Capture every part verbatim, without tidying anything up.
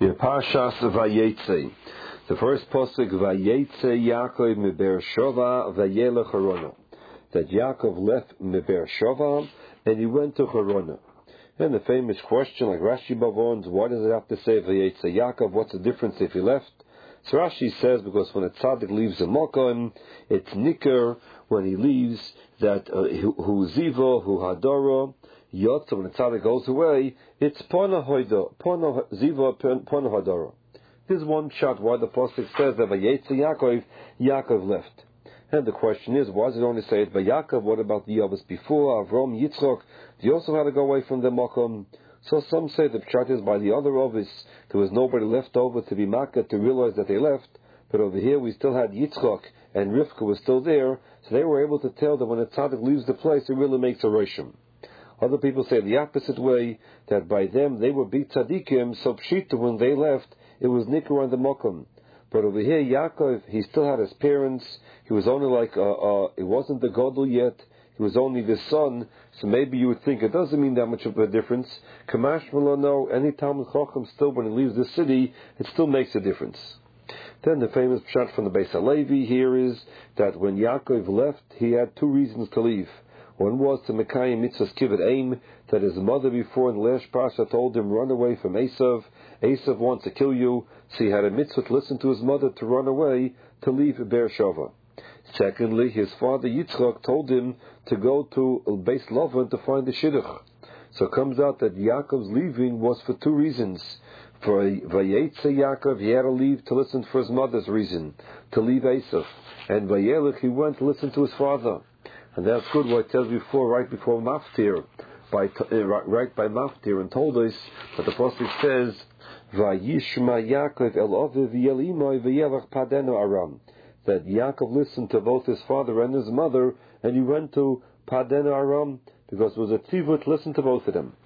Parshas Vayetze. The first pasuk, Vayetze Yaakov miBeer Sheva vayelech Harana. That Yaakov left miBeer Sheva and he went to Harana. And the famous question, like Rashi Bavons, why does it have to say Vayetze Yaakov? What's the difference if he left? So Rashi says because when a tzaddik leaves a makom, it's nicker when he leaves that uh, hu ziva hu hadara yotza. When a tzaddik goes away, it's pona hoida pona ziva pona hadara. This is one shot why the pasuk says that Vayetze Yaakov, Yaakov left. And the question is, why does it only say it by Yaakov? What about the others before Avram, Yitzchak? They also had to go away from the makom. So some say the pshat is by the other others. There was nobody left over to be makkah to realize that they left. But over here we still had Yitzchak and Rivka was still there. So they were able to tell that when a tzaddik leaves the place, it really makes a reshim. Other people say the opposite way, that by them they were big tzaddikim, so pshita when they left, it was nikkur on the makom. But over here, Yaakov, he still had his parents. He was only like, uh, uh, it wasn't the gadol yet. He was only the son. So maybe you would think it doesn't mean that much of a difference. Kamash Mala, no, any Talmud Chacham still, when he leaves the city, it still makes a difference. Then the famous pshat from the Beis HaLevi here is that when Yaakov left, he had two reasons to leave. One was to Mekayim Mitzvah's Kibbut Aim, that his mother before in the last parsha told him, run away from Esav. Esav wants to kill you. So he had a mitzvah to listen to his mother to run away, to leave Beer Sheva. Secondly, his father Yitzchak told him to go to Beis Lavan to find the Shidduch. So it comes out that Yaakov's leaving was for two reasons. For Vayetze Yaakov, he had to leave to listen for his mother's reason, to leave Esav. And Vayelech, he went to listen to his father. And that's good what it tells before, right before Maftir, by, uh, right by Maftir, and told us that the Prophet says, Vayishma Yaakov el Aviv v'yel imoi v'yelach padenu Aram. That Yaakov listened to both his father and his mother, and he went to Padenu Aram, because it was a tzivut to listen to both of them.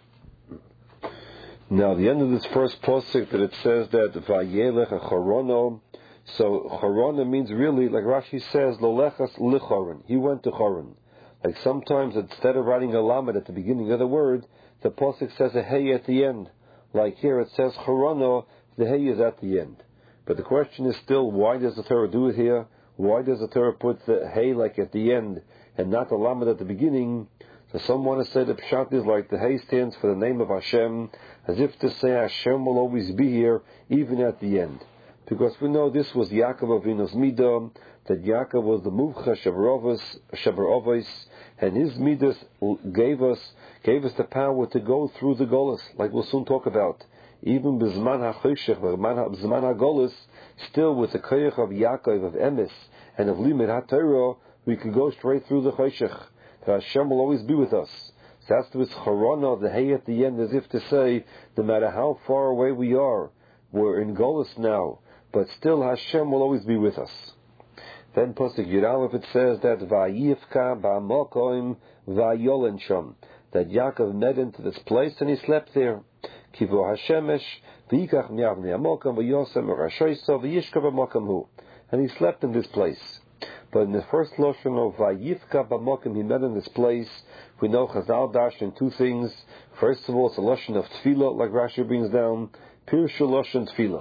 Now, the end of this first pasuk that it says that Vayelech Harana. So Harana means really, like Rashi says, Lolechas lichorin. He went to Chorin. Like sometimes instead of writing a lamed at the beginning of the word, the pasuk says a hey at the end. Like here it says Harana, the hey is at the end. But the question is still, why does the Torah do it here? Why does the Torah put the hey like at the end and not the lamed at the beginning? So some want to say the pshat is like the hey stands for the name of Hashem, as if to say Hashem will always be here even at the end. Because we know this was Yaakov Avinu's midah, that Yaakov was the muvcha shabarovos, and his midas gave us gave us the power to go through the golus, like we'll soon talk about. Even b'zman ha'choshech, b'zman ha'golus, still with the koyach of Yaakov, of emes, and of limit ha'torah, we could go straight through the choshech. That Hashem will always be with us. So that's with Harana, the hay at the end, as if to say, no matter how far away we are, we're in golus now, but still Hashem will always be with us. Then Pasuk Yud Aleph, it says that Vayivka ba'makom va'yolen sham, that Yaakov met into this place and he slept there. Kivo Hashemesh v'yikach mi'avnei ha'makom v'yosem v'rashoyso v'yishka b'makom hu, and he slept in this place. But in the first lashon of Vayivka b'makom, he met in this place. We know Chazal dash in two things. First of all, it's a lashon of tefillah, like Rashi brings down, Pirush lashon tefillah.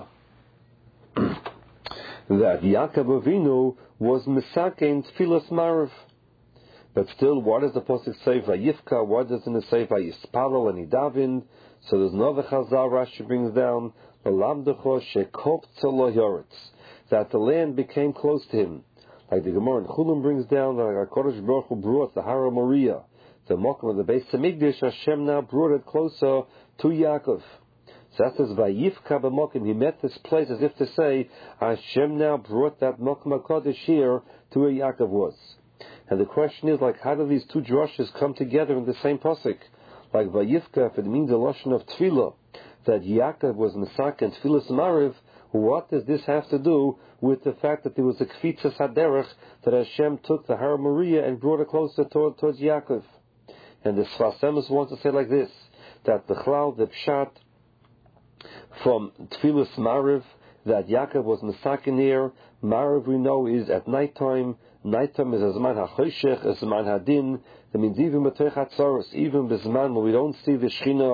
That Yaakov Avinu was misakein tefillas marav. But still, why does the pasuk say Vayivka? Why doesn't it say Vayispalo and Idavin? So there's another Chazal Rashi brings down Lalamdecho shekoptza lo yoretz, that the land became close to him. Like the Gemara in Chulin brings down that HaKadosh Baruch Hu brought the Hara Moriah, the Mokum of the Beis Hamikdash. Hashem now brought it closer to Yaakov. So that says Vayivka b'mokim. He met this place as if to say Hashem now brought that Mokum HaKadosh here to where Yaakov was. And the question is, like, how do these two drushes come together in the same pasuk? Like Vayivka, if it means a lashon of tefillah, that Yaakov was Mesak and tefillas mariv, what does this have to do with the fact that there was a kfitzas haderech, that Hashem took the Har Moriah and brought it closer toward, towards Yaakov? And the Sfas Emes wants to say like this, that the chlal, the pshat, from tefillas mariv, that Yaakov was Mesakin here. Mariv, we know, is at nighttime. Nighttime is a zman ha-choshech, a zman ha-din. That means even b'toich hatzaros, even b'zman when we don't see the Shechina,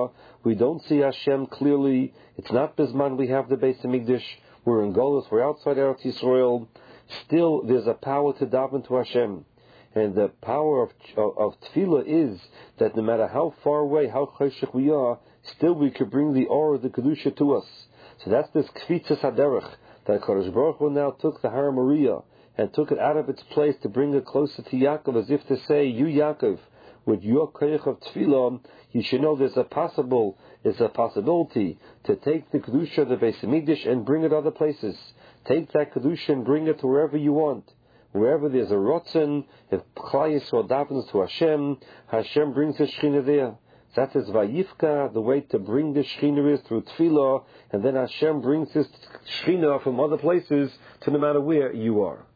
We don't see Hashem clearly. It's not Bisman we have the Beis Hamikdash. We're in Golus. We're outside Eretz Yisrael. Still, there's a power to daven to Hashem. And the power of, of, of tefillah is that no matter how far away, how cheshach we are, still we could bring the aura of the Kedusha to us. So that's this kvitzas haderech, that Kadosh Baruch Hu now took the Har Moriah and took it out of its place to bring it closer to Yaakov, as if to say, you Yaakov, with your koyach of tefillah, you should know there's a possible, there's a possibility to take the Kedusha of the Beis Hamikdash and bring it other places. Take that Kedusha and bring it to wherever you want. Wherever there's a rotzen, if Klal Yisrael davens to Hashem, Hashem brings the Shekhinah there. That is Vayifka, the way to bring the Shekhinah is through Tefillah, and then Hashem brings His Shekhinah from other places to no matter where you are.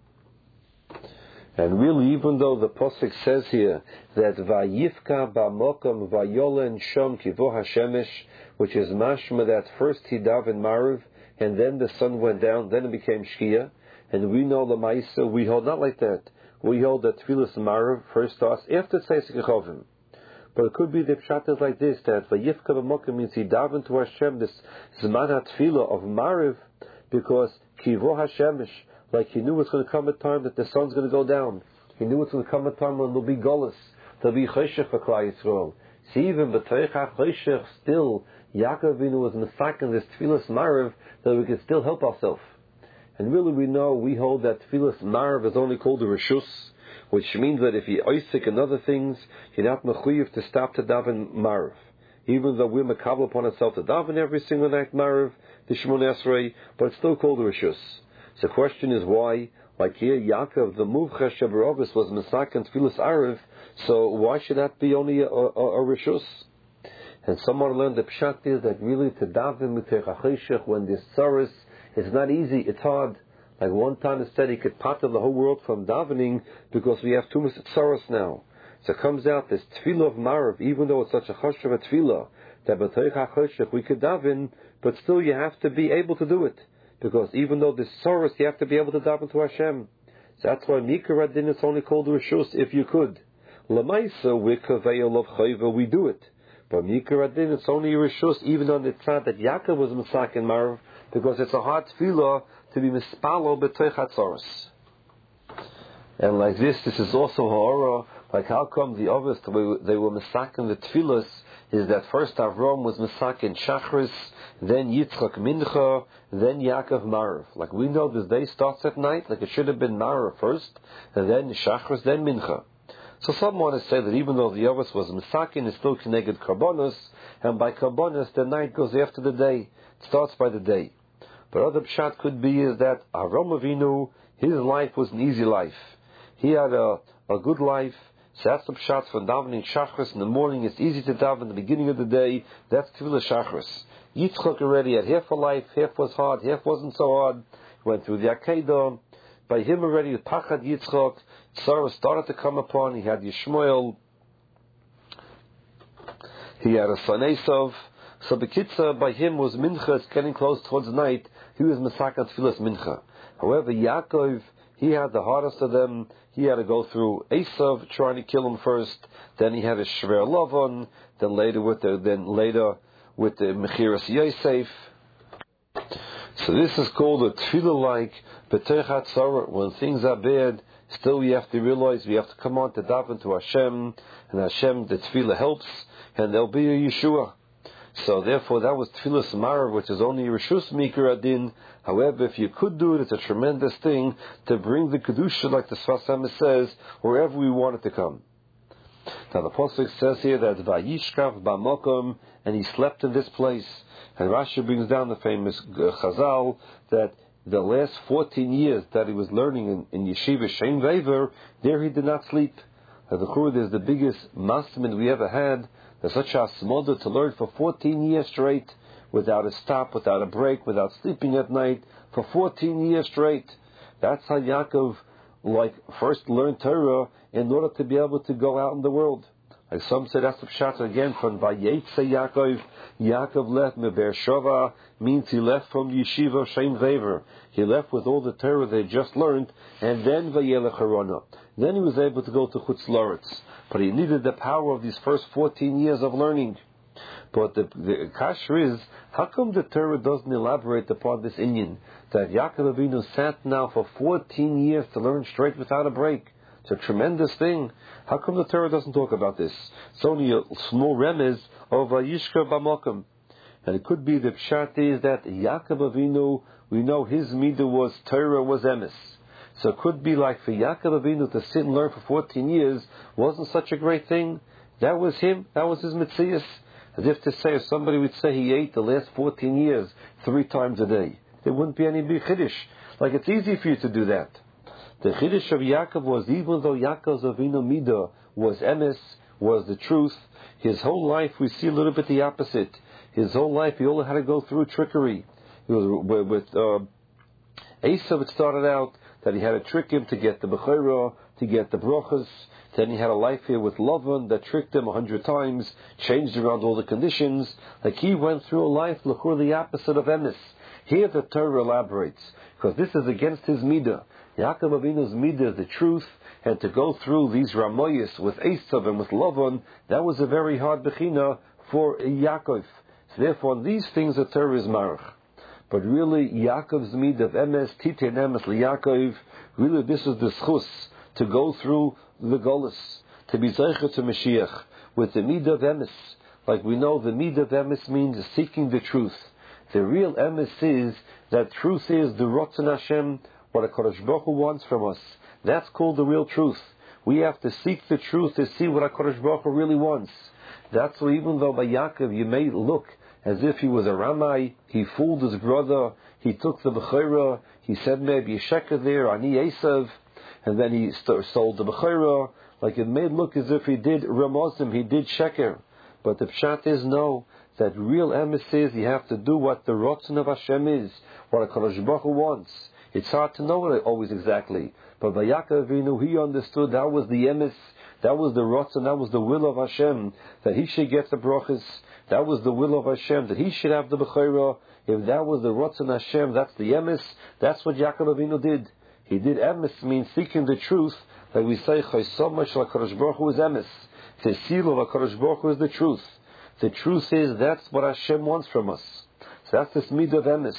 And really, even though the Pasuk says here that Vayifka ba'mokom vayolen shom kivo Hashemesh, which is mashma that first he davened Maariv, and then the sun went down, then it became Shkia, and we know the Ma'isa, we hold not like that. We hold that Tfilas Maariv first starts after Tzeisik Chovim. But it could be the pshat is like this, that Vayifka b'mokom means he davened to Hashem this Zman HaTfilah of Maariv, because Kivo Hashemesh, like he knew it's going to come a time that the sun's going to go down. He knew it's going to come a time when there'll be Golus, there'll be Cheshech for Klal Yisrael. See, even B'toich HaCheshech, still, Yaakov Avinu was Mesak in this Tfilas Maariv, that we can still help ourselves. And really we know, we hold that Tfilas Maariv is only called a Reshus, which means that if you oisik and other things, you're not mechuyev to stop to daven Maariv. Even though we're makabel upon ourselves to daven every single night Maariv, the Shemona Esrei, but it's still called a Reshus. So the question is why, like here, Yaakov, the Muvcha Shabarovis was Mesak and Tfilas Ariv, so why should that be only a, a, a Reshus? And someone learned the pshat is that really to daven Mitech HaCheshech when there's tzaros, it's not easy, it's hard. Like one time it said he could pater the whole world from davening because we have too much tzaros now. So it comes out this tefillah of Maariv, even though it's such a chashuv a tefillah, that b'toich HaCheshech we could daven, but still you have to be able to do it. Because even though there's tzaros, you have to be able to daven to Hashem. So that's why Mikra Adin is only called Reshus, if you could. Lamaisa, we kaveil of chayva, we do it. But Mikra Adin, it's only Reshus, even on the tzad that Yaakov was Mesak in Maariv, because it's a hard tefillah to be mispalo b'toich hatzaros. And like this, this is also ha'ora, like how come the others, they were Mesak in the tefillahs, is that first Avram was Mesak in Shachris, then Yitzchak Mincha, then Yaakov Maariv. Like we know this day starts at night, like it should have been Maariv first, and then Shachris, then Mincha. So some want to say that even though the Ovis was Mesakin, it's still connected Karbonos, and by Karbonos the night goes after the day. It starts by the day. But other pshat could be is that Avram Avinu, his life was an easy life. He had a, a good life. So that's the pshat for davening Shachris in the morning. It's easy to daven in the beginning of the day. That's Tefillah Shachris. Yitzchak already had half a life, half was hard, half wasn't so hard. Went through the Akedah. By him already, the Pachad Yitzchak, Sarah started to come upon. He had Yishmael. He had a son Esav. So Bekitza, by him was Mincha. It's getting close towards night. He was Mesak and Tfilas Mincha. However, Yaakov, he had the hardest of them. He had to go through Esav, trying to kill him first. Then he had a Shver Lavan. Then later with the then later with the Mechiras Yosef. So this is called a tefillah like B'toich HaTzaros. When things are bad, still we have to realize we have to come on to daven to Hashem, and Hashem, the tefillah helps, and there'll be a Yeshua. So therefore that was Tfilas Maariv, which is only Reshus Mikra Adin. However, if you could do it, it's a tremendous thing to bring the Kedusha, like the Sfas Emes says, wherever we want it to come. Now the Pasuk says here that Vayishkav Ba'mokom, and he slept in this place. And Rashi brings down the famous Chazal that the last fourteen years that he was learning in, in Yeshiva Shem Vever, there he did not sleep. And the Churd is the biggest masmid we ever had. There's such a smoda to learn for fourteen years straight, without a stop, without a break, without sleeping at night, for fourteen years straight. That's how Yaakov, like, first learned Torah in order to be able to go out in the world. Like some say that's the pshat again from Vayetze Yaakov. Yaakov left Meber Shova, means he left from Yeshiva Shem Vever. He left with all the Torah they just learned, and then Vayelech Harana. Then he was able to go to Chutz Laretz. But he needed the power of these first fourteen years of learning. But the, the kasher is, how come the Torah doesn't elaborate upon this inyan that Yaakov Avinu sat now for fourteen years to learn straight without a break? It's a tremendous thing. How come the Torah doesn't talk about this? It's only a small remez of Vayishka B'Makom. And it could be the pshat is that Yaakov Avinu, we know his midah was Torah, was emes. So it could be like for Yaakov Avinu to sit and learn for fourteen years wasn't such a great thing. That was him. That was his mitzias. As if to say, if somebody would say he ate the last fourteen years three times a day, there wouldn't be any big chiddush. Like it's easy for you to do that. The chiddush of Yaakov was, even though Yaakov's Avinu midah was emes, was the truth, his whole life we see a little bit the opposite. His whole life he only had to go through trickery. He was, with uh, Esav, it started out that he had to trick him to get the bechorah, to get the brochas. Then he had a life here with Lavan that tricked him a hundred times, changed around all the conditions. Like he went through a life, l'chur, the opposite of emes. Here the Torah elaborates, because this is against his midah. Yaakov Avinu's midah is the truth, and to go through these ramoyis with Esav and with Lavan, that was a very hard bechina for Yaakov. So therefore, these things the Torah is marach. But really, Yaakov's midah of emes, titein emes liYaakov, really this is the schus to go through the golus, to be zeicher to Mashiach, with the midah of emes. Like we know, the midah of emes means seeking the truth. The real emes is that truth is the Ratzon Hashem, what HaKadosh Baruch Hu wants from us. That's called the real truth. We have to seek the truth to see what HaKadosh Baruch Hu really wants. That's why even though by Yaakov you may look as if he was a Ramai, he fooled his brother, he took the Bechorah, he said maybe a sheker there, Ani Esav, and then he st- sold the Bechorah. Like it may look as if he did Ramazim, he did sheker. But the pshat is no, that real emes is you have to do what the Ratzon of Hashem is, what HaKadosh Baruch Hu wants. It's hard to know it always exactly. But by Yaakov Avinu, he understood that was the emes, that was the Ratzon, that was the will of Hashem, that he should get the brachas. That was the will of Hashem, that he should have the bechorah. If that was the Ratzon Hashem, that's the emes. That's what Yaakov Avinu did. He did emes, means seeking the truth. Like we say, Chaysom Shel HaKadosh Baruch Hu is emes. The seal of HaKadosh Baruch Hu is the truth. The truth is that's what Hashem wants from us. So that's this midah of emes.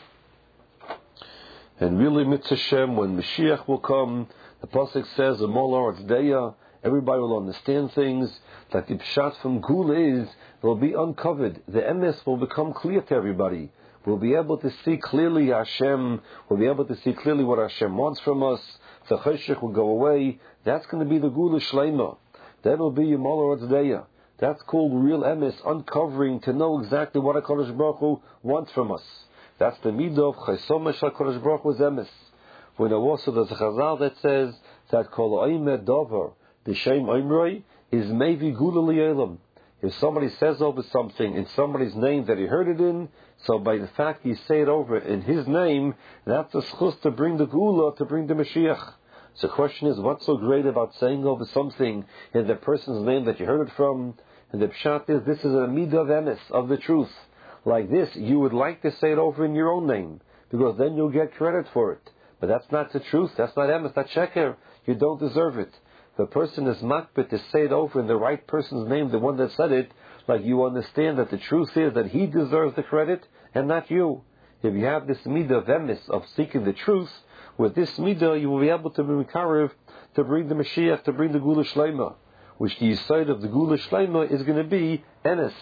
And really, mitzvah Hashem, when Mashiach will come, the pasuk says, "Amol Ha'artzdeya," everybody will understand things. Like the pshat from Gula is, it will be uncovered. The emes will become clear to everybody. We'll be able to see clearly Hashem. We'll be able to see clearly what Hashem wants from us. The cheshech will go away. That's going to be the Gula Shleima. That will be Amol Ha'artzdeya. That's called real emes, uncovering to know exactly what HaKadosh Baruch Hu wants from us. That's the midah of Chaysom Shel HaKadosh Baruch Hu is emes. We know also there's a chazal that says that Kol Oimed Dover B'Shem Oimroi is Mevi Gula Li'olam. If somebody says over something in somebody's name that he heard it in, so by the fact you say it over in his name, that's a schus to bring the Gula, to bring the Mashiach. So the question is, what's so great about saying over something in the person's name that you heard it from? And the pshat is, this is a midah of emes, of the truth. Like this, you would like to say it over in your own name, because then you'll get credit for it. But that's not the truth, that's not emes, that's sheker. You don't deserve it. The person is makbid to say it over in the right person's name, the one that said it, like you understand that the truth is that he deserves the credit, and not you. If you have this midah of emes, of seeking the truth, with this midah you will be able to be mikarev, to bring the Mashiach, to bring the Gula Shleima, which the side of the Gula Shleima is going to be emes.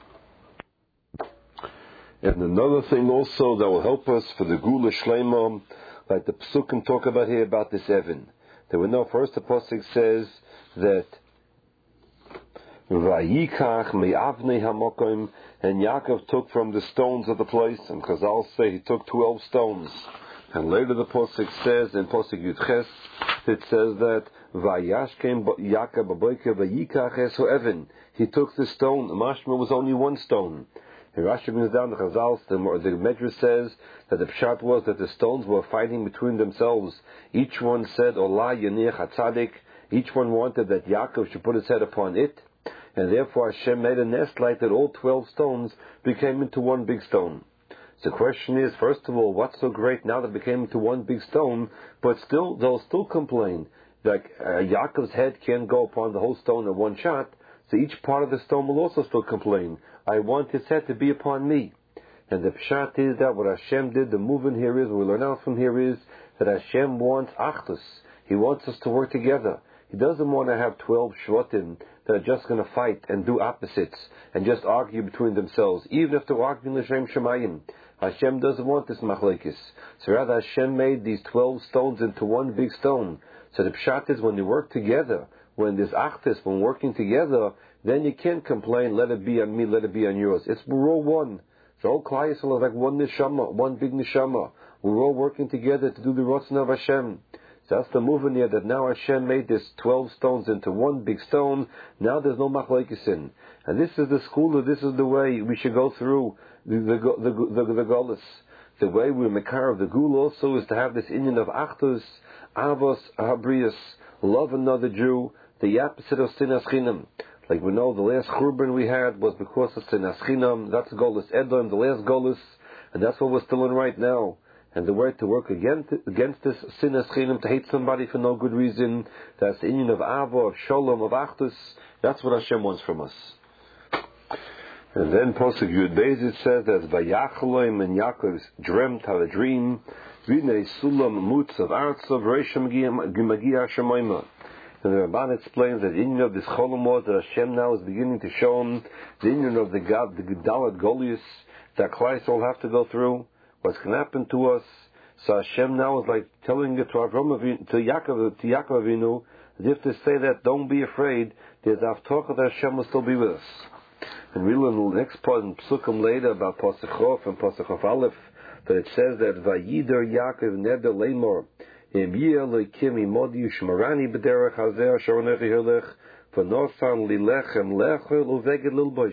And another thing also that will help us for the Gula Shleima, like the Pesukim talk about here, about this Evan. That we know first the pasuk says that Vayikach me'avnei hamokim, and Yaakov took from the stones of the place, and Chazal say he took twelve stones. And later the pasuk says in pasuk Yudches, it says that Vayashkem Yaakov b'boker vayikach esu Evan. He took the stone. Mashma was only one stone. And Rashi brings down the Chazal, the, the Medrash says that the pshat was that the stones were fighting between themselves. Each one said, Olah Yanich HaTzadik. Each one wanted that Yaakov should put his head upon it. And therefore Hashem made a nest like that all twelve stones became into one big stone. So the question is, first of all, what's so great now that it became into one big stone, but still, they'll still complain. Like uh, Yaakov's head can't go upon the whole stone in one shot. so each part of the stone will also still complain. I want his head to be upon me. And the pshat is that what Hashem did, the movement here is, what we learn out from here is, that Hashem wants achdus. He wants us to work together. He doesn't want to have twelve shvatim that are just going to fight and do opposites and just argue between themselves, even if they're arguing l'shem shemayim. Hashem doesn't want this machlekes. So rather Hashem made these twelve stones into one big stone. So the pshat is when you work together, when there's achdus, when working together, then you can't complain, let it be on me, let it be on yours. It's we're all one. The whole Klal Yisrael is like one neshama, one big neshama. We're all working together to do the Ratzon of Hashem. So that's the movement here, that now Hashem made this twelve stones into one big stone. Now there's no machlekes in. And this is the school, this is the way we should go through the the the, the, the, the Golus. The way we're Mekar of the Gul also is to have this union of Achdus, Avos, Habrius, love another Jew, the opposite of Sinas Chinam. Like we know, the last Churban we had was because of Sinas Chinam. That's Golus Edom, the last Golus, and that's what we're still in right now. And the way to work against against this Sinas Chinam, to hate somebody for no good reason, that's the union of Ava, of Shalom, of Achdus. That's what Hashem wants from us. And then Posuk Yud Beis it says that Vayachaloim and Yaakov dreamt, had a dream. Vinei Sulam Mutz of Artzav Reisham Gimagia Shemayma. And the Ramban explains that the union of this Cholam was that Hashem now is beginning to show him the union of the God, the Gedalat Golius that Klal Yisrael have to go through. What's going to happen to us? So Hashem now is like telling it to Avram Avinu, to Yaakov, to Yaakov Avinu, as if to say that don't be afraid. There's Avtocha that Hashem will still be with us. And we learn in the next part in Psukim later about Pasuk Chof and Pasuk Chof Aleph that it says that Vayider Yaakov Neder Leimor. Im Yeleikim Imodi Shmarani B'derech Hazeh Asher Onechi Hilech V'Nosan Lilechem Lechel Uveged Lilbosh.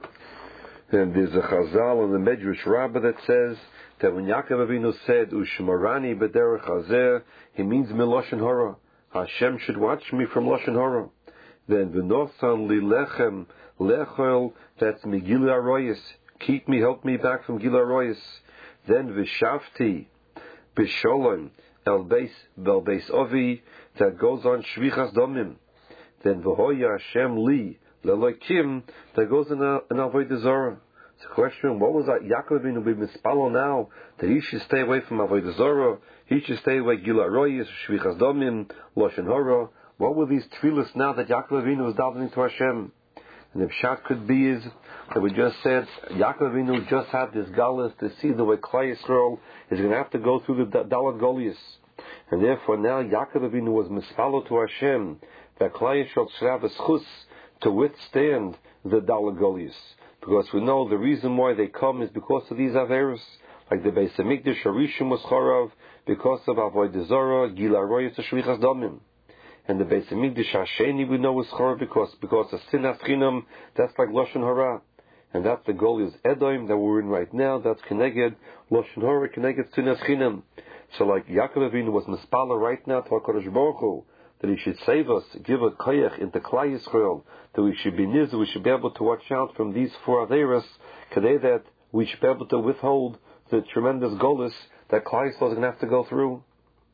And there's a Chazal in the Medrash Rabbah that says that when Yaakov Avinu said Ushmarani B'derech Hazeh, he means Miloshen Hora. Hashem should watch me from Loshen Hora. Then V'Nosan Lilechem Lechel, that's Megillah Aroyes. Keep me, help me back from Gillah Aroyes. Then V'Shavti B'Sholem El Beis Bel Beis Ovi, that goes on Shvichas Domim. Then V'Hoya Hashem Li Lelokim, that goes in an Avodah Zarah. It's a question: what was that Yaakov Avinu be mispalo now that he should stay away from Avodah Zarah? He should stay away Gillah Aroyes, Shvichas Domim, Loshen Hora. What were these tefillas now that Yaakov Avinu was davening to Hashem? And the pshat could be is that we just said Yaakov Avinu just had this galus to see the way Klal Yisrael is going to have to go through the Dalat Golius, and therefore now Yaakov Avinu was mispalo to Hashem that Klal Yisrael should have a schus to withstand the Dalat Golius, because we know the reason why they come is because of these averos, like the Beis Hamikdash Harishim was charav because of Avodah Zarah, Gillah Aroyes, Shvichas Domim. And the Beis Hamikdash Hasheni we know is chor because because of Sinas Chinam, that's like Loshen Hora, and that's the goal is Edom that we're in right now. That's Keneged Loshen Hora, Keneged Sinas Chinam. So like Yaakov Avinu was mispala right now to HaKadosh Baruch Hu that He should save us, give a koyach into Klal Yisrael, that we should be niz, we should be able to watch out from these four averos, kadei that we should be able to withhold the tremendous golus that Klal Yisrael is going to have to go through.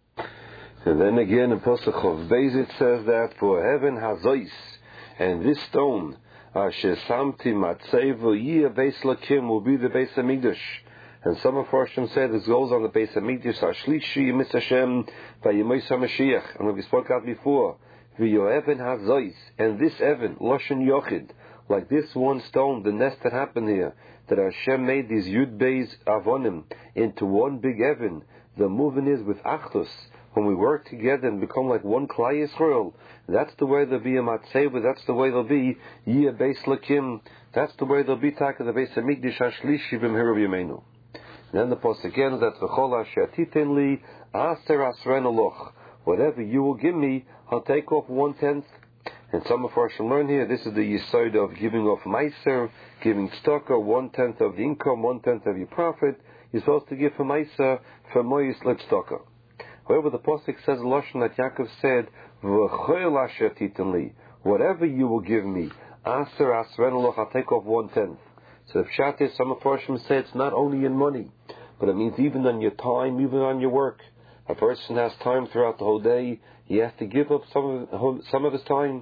And then again in Pasuk Chof Beis it says that for heaven hazois, and this stone asher samti matzevu yeh beis lakim will be the Beis Hamikdash. And some of Hashem said this goes on the Beis Hamikdash Ashlishi Yimis Hashem Vayimos HaMashiach. And we spoke out before v'yo heaven hazois, and this heaven Loshen Yochid, like this one stone, the nest that happened here, that Hashem made these Yud Beis Avonim into one big heaven. The movement is with Achdus. When we work together and become like one Klal Yisrael, that's the way they'll be a Matzeva, that's the way they'll be Yeh Beis Lakim, that's the way they'll be Taka the Beis Hamikdash Hashlishi B'mehera B'yameinu. Then the post again that V'chol asher titen li aser asren aloch, whatever you will give me, I'll take off one tenth. And some of us shall learn here, this is the yesod of giving off meiser, giving tzedakah, one tenth of the income, one tenth of your profit. You're supposed to give for meiser, for mois tzedakah. However, the Pasuk says Lashon that Yaakov said, V'chol asher titen li, whatever you will give me, aser asren aloch, I'll take off one tenth. So the pshat is, some of us say it's not only in money, but it means even on your time, even on your work. A person has time throughout the whole day, he has to give up some of, some of his time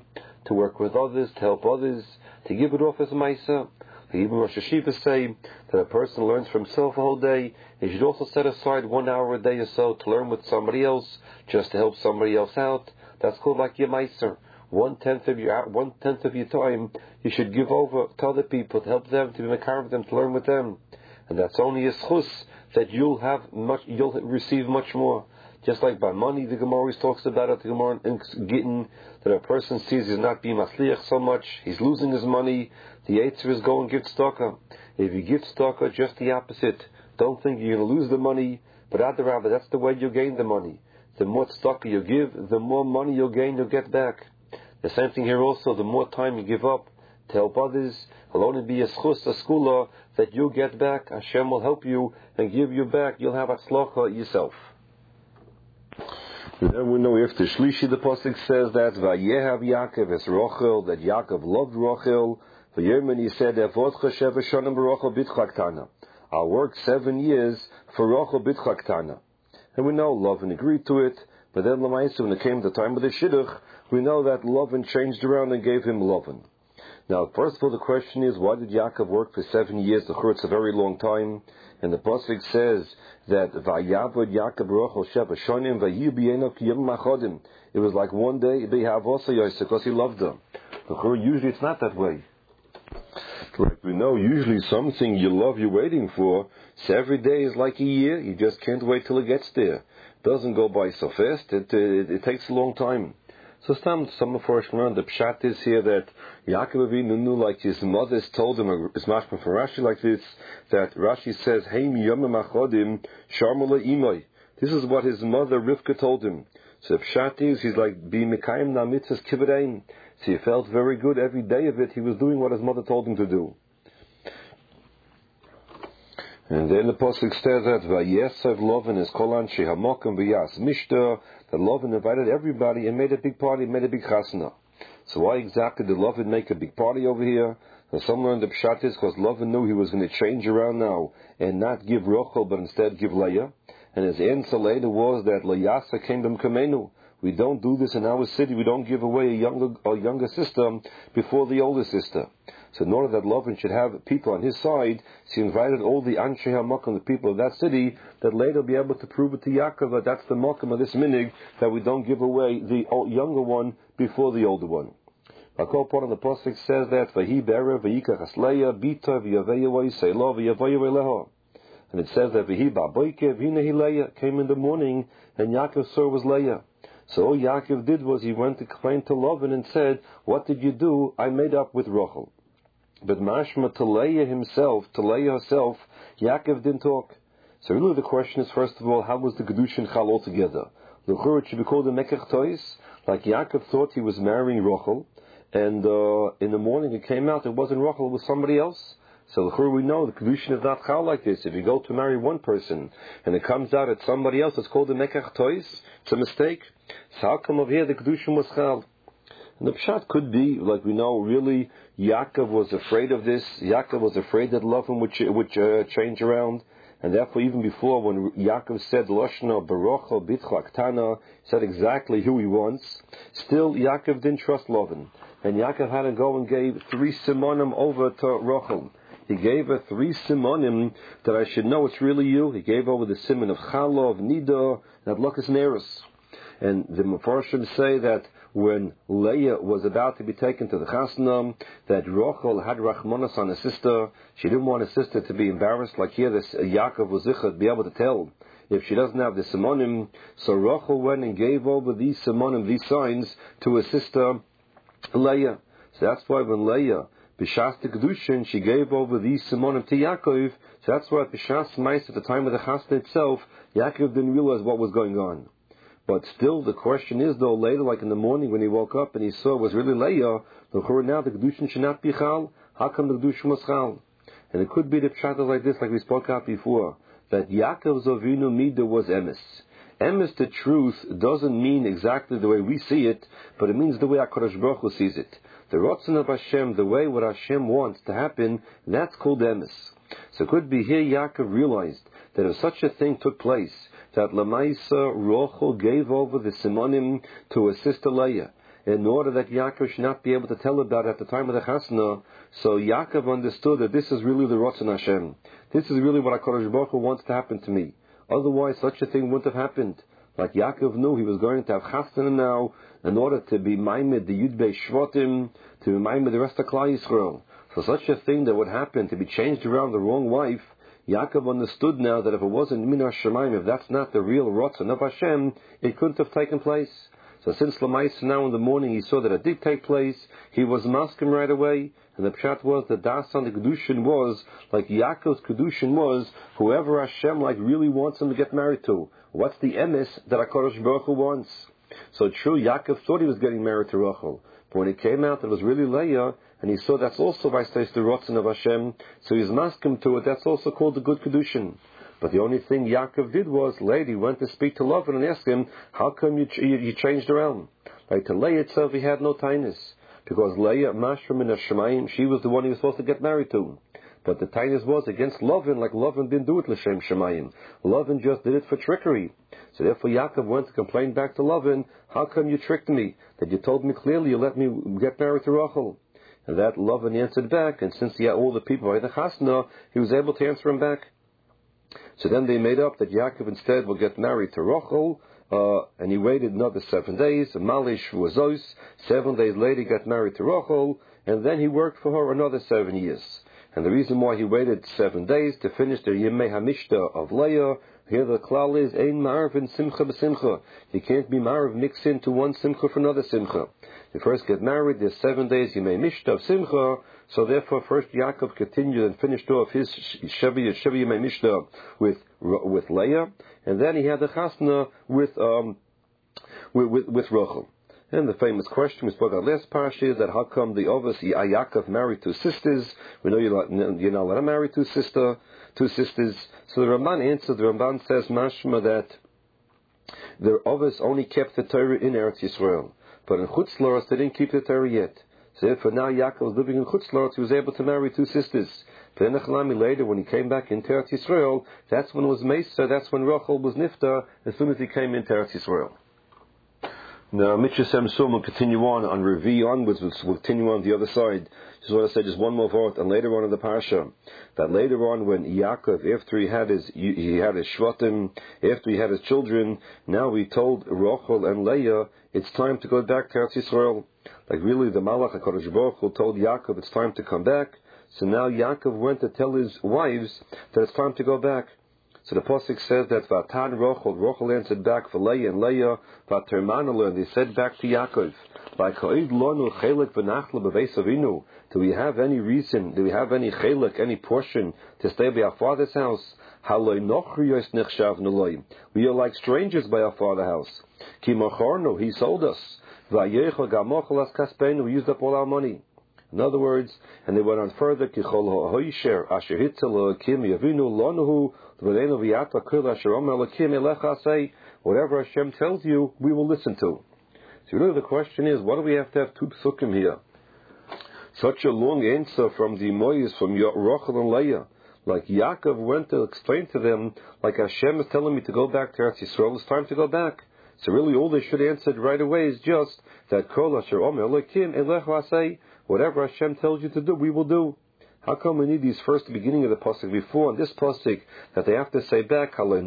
to work with others, to help others, to give it off as Maisa. Even Rosh Hashiva say that a person learns for himself a whole day. He should also set aside one hour a day or so to learn with somebody else, just to help somebody else out. That's called like your Meiser. One tenth of your one tenth of your time you should give over to other people to help them, to be makar with them, to learn with them, and that's only a schus that you'll have much, you'll receive much more. Just like by money, the Gemara always talks about it. The Gemara in Gittin, that a person sees he's not being masliach so much, he's losing his money. The Yetzer is go and give tzedakah. If you give tzedakah, just the opposite. Don't think you're going to lose the money, but adarabah, that's the way you gain the money. The more tzedakah you give, the more money you'll gain, you'll get back. The same thing here also. The more time you give up to help others, it'll only be a schus, a skula that you get back. Hashem will help you and give you back. You'll have atzlacha yourself. And then we know if the Shlishi, the Pasuk says that Vayehav Yaakov es Rochel, that Yaakov loved Rochel. For Yerman he said, I'll work seven years for Rochel Bitchaktana. And we know Lavan agreed to it, but then Lamaisa, when it came to the time of the Shidduch, we know that Lavan changed around and gave him Lavan. Now, first of all, the question is, why did Yaakov work for seven years? The Church, a very long time. And the Pasuk says that Vayavod Yaakov Rochel Sheva Shonim Vayu B'Yenov Kiyam Machodim. It was like one day, B'Havosa Yosef, because he loved them. Usually it's not that way. Like we know, usually something you love, you're waiting for, so every day is like a year. You just can't wait till it gets there. It doesn't go by so fast. It, it, it takes a long time. So some some of us learn the pshat is here that Yaakov Avinu knew, like his mother told him, it's mashma for Rashi like this, that Rashi says, "Hey miyomim achodim sharmula imay." This is what his mother Rivka told him. So the pshat is, he's like be mekayim na mitzvahs kibbutz. So he felt very good every day of it. He was doing what his mother told him to do. And then the Pasuk says that Vayesav Lovan is Kolan Shehamokim V'Yas Mishta, that Lovan invited everybody and made a big party, made a big chasna. So why exactly did Lovan make a big party over here? And some learned the pshat is because Lovan knew he was going to change around now and not give Rochel but instead give Leah. And his answer later was that Layasa came from Kamenu. We don't do this in our city. We don't give away a younger a younger sister before the older sister. So in order that Lavan should have people on his side, he invited all the Anshe HaMakom, the people of that city, that later be able to prove it to Yaakov that that's the Makom of this minig, that we don't give away the younger one before the older one. A call part of the Pasuk says that Vahi Be'erev Vayikach Asleya Bita V'Yaveya Seila V'Yavayu Eleha. And it says that Vahi Ba'boike V'Hina Leah came in the morning and Yaakov saw was Leah. So all Yaakov did was he went to complain to Lavan and said, "What did you do? I made up with Rochel." But mashma to Leah himself, to Leah herself, Yaakov didn't talk. So really the question is, first of all, how was the Kedushin Chal altogether? L'chur it should be called a Mekach Tois, like Yaakov thought he was marrying Rochel, and uh, in the morning it came out it wasn't Rochel, it was somebody else. So l'chur we know the Kedushin is not Chal like this. If you go to marry one person and it comes out it's somebody else, it's called a Mekach Tois. It's a mistake. So how come over here the Kedushin was Chal? And the pshat could be, like we know, really Yaakov was afraid of this. Yaakov was afraid that Lavan would, ch- would uh, change around. And therefore, even before, when Yaakov said, Loshna Barocha Bitchak Tana, said exactly who he wants, still Yaakov didn't trust Lavan. And Yaakov had to go and gave three simonim over to Rochel. He gave her three simonim that I should know it's really you. He gave over the simon of Chalov, Nida, and Adlokas Neris. And the Mefarshim say that when Leah was about to be taken to the Chasna, that Rochel had Rachmanas on her sister. She didn't want her sister to be embarrassed, like here this Yaakov was Zichah to be able to tell if she doesn't have the Simonim. So Rochel went and gave over these Simonim, these signs, to her sister Leah. So that's why when Leah B'Shas the Kedushin, she gave over these Simonim to Yaakov. So that's why at B'Shas Mais, at the time of the Chasna itself, Yaakov didn't realize what was going on. But still, the question is, though, later, like in the morning when he woke up and he saw it was really Leah, now the Kedushin should not be Chal. How come the Kedushin was Chal? And it could be the pshat like this, like we spoke about before, that Yaakov's Avinu Mida was Emes. Emes, the truth, doesn't mean exactly the way we see it, but it means the way HaKadosh Baruch Hu sees it. The Ratzon of Hashem, the way what Hashem wants to happen, that's called Emes. So it could be here Yaakov realized that if such a thing took place, that Lamaisa Rochel gave over the Simonim to her sister Leah, in order that Yaakov should not be able to tell about it at the time of the Chasna. So Yaakov understood that this is really the Ratzon Hashem. This is really what HaKadosh Baruch Hu wants to happen to me. Otherwise, such a thing wouldn't have happened. Like Yaakov knew he was going to have Chasna now in order to be Maimed the Yudbei Shvatim, to be Maimed the rest of Klal Yisrael. For such a thing that would happen, to be changed around the wrong wife, Yaakov understood now that if it wasn't Min HaShamayim, if that's not the real Ratzon of Hashem, it couldn't have taken place. So since Lamais now in the morning he saw that it did take place, he was maskim right away. And the pshat was that Dasan the Kedushin was, like Yaakov's Kedushin was, whoever Hashem like really wants him to get married to. What's the emes that HaKadosh Baruch Hu wants? So true, Yaakov thought he was getting married to Rachel. But when it came out, it was really Leah, and he saw that's also by the Ratzon of Hashem, so he's maskim to it. That's also called the good Kedushin. But the only thing Yaakov did was, lady went to speak to Lavan and ask him, how come you, you, you changed around? Like to Leah itself, he had no tinus. Because Leah, Mashram in Hashemayim, she was the one he was supposed to get married to. But the tinus was against Lavan, like Lavan didn't do it L'Shem Shemayim. Lavan just did it for trickery. So therefore Yaakov went to complain back to Lavan, how come you tricked me? That you told me clearly you let me get married to Rachel. And that Lavan answered back, and since he had all the people by the Chasna, he was able to answer him back. So then they made up that Yaakov instead will get married to Rachel, uh, and he waited another seven days. Malish was Oz. Seven days later he got married to Rachel, and then he worked for her another seven years. And the reason why he waited seven days to finish the Yemei HaMishta of Leah, here the klal is, Ein Ma'arv in Simcha b'Simcha. You can't be Ma'arv mixed into one Simcha for another Simcha. You first get married, there's seven days Yemei Mishta of Simcha, so therefore first Yaakov continued and finished off his Shevi Yemei Mishta with, with Leah, and then he had the Chasna with, um, with, with, with Rachel. And the famous question we spoke about last parsha is that how come the Ovos Yaakov married two sisters? We know you're not, you're not allowed to marry two sister, two sisters. So the Ramban answered. The Ramban says mashma that the Ovos only kept the Torah in Eretz Yisrael, but in Chutz La'aretz they didn't keep the Torah yet. So therefore now Yaakov was living in Chutz La'aretz, he was able to marry two sisters. But then later, when he came back into Eretz Yisrael, that's when it was Mesa. That's when Rachel was Nifta. As soon as he came into Eretz Yisrael. Now, Mitzvah Samsum will continue on, on Revi onwards, we'll continue on the other side. Just want to say just one more word, and later on in the Parsha, that later on when Yaakov, after he had his, he had his Shvatim, after he had his children, now he told Rachel and Leah, it's time to go back to Eretz Yisrael. Like really, the Malach HaKadosh Baruch Hu told Yaakov it's time to come back. So now Yaakov went to tell his wives that it's time to go back. So the Pasuk says that Vatan Rachel, Rachel answered back for Leah, and Leah Vatermanala, and they said back to Yaakov, do we have any reason, do we have any chelik, any portion to stay by our father's house? We are like strangers by our father's house. He sold us. We used up all our money. In other words, and they went on further, whatever Hashem tells you, we will listen to. So really the question is, why do we have to have two psukim here? Such a long answer from the Moyes, from Rachel and Leah. Like Yaakov went to explain to them, like Hashem is telling me to go back to Eretz Yisrael, it's time to go back. So really all they should answer right away is just that Kol Asher Omer Elokim Elech Asay, whatever Hashem tells you to do, we will do. How come we need these first beginning of the pasuk before and this pasuk that they have to say back, we're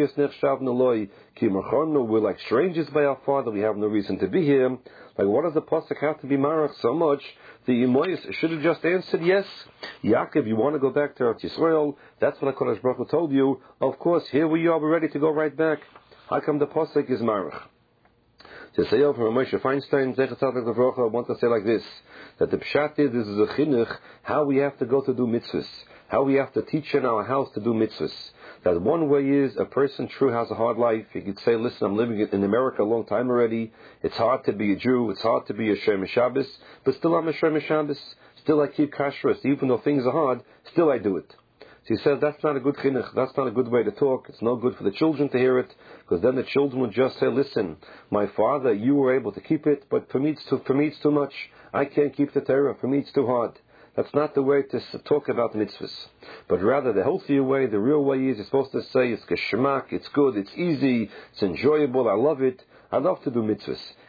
like strangers by our father, we have no reason to be here. Like what does the pasuk have to be marach so much? The Imoyes should have just answered yes. Yaakov, you want to go back to Eretz Yisrael? That's what HaKadosh Baruch Hu told you. Of course, here we are, we're ready to go right back. How come the pasuk is marach? To say over Moshe Feinstein, I want to say like this, that the pshat is, this is a chinuch, how we have to go to do mitzvahs, how we have to teach in our house to do mitzvahs. That one way is, a person true has a hard life. You could say, listen, I'm living in America a long time already, it's hard to be a Jew, it's hard to be a Shem Shabbos, but still I'm a Shem Shabbos, still I keep kashrus, even though things are hard, still I do it. So he says that's not a good chinuch, that's not a good way to talk, it's no good for the children to hear it, because then the children would just say, listen, my father, you were able to keep it, but for me it's too, for me it's too much, I can't keep the Torah, for me it's too hard. That's not the way to talk about mitzvahs. But rather the healthier way, the real way is, you're supposed to say, it's geschmack, it's good, it's easy, it's enjoyable, I love it, I love to do mitzvahs.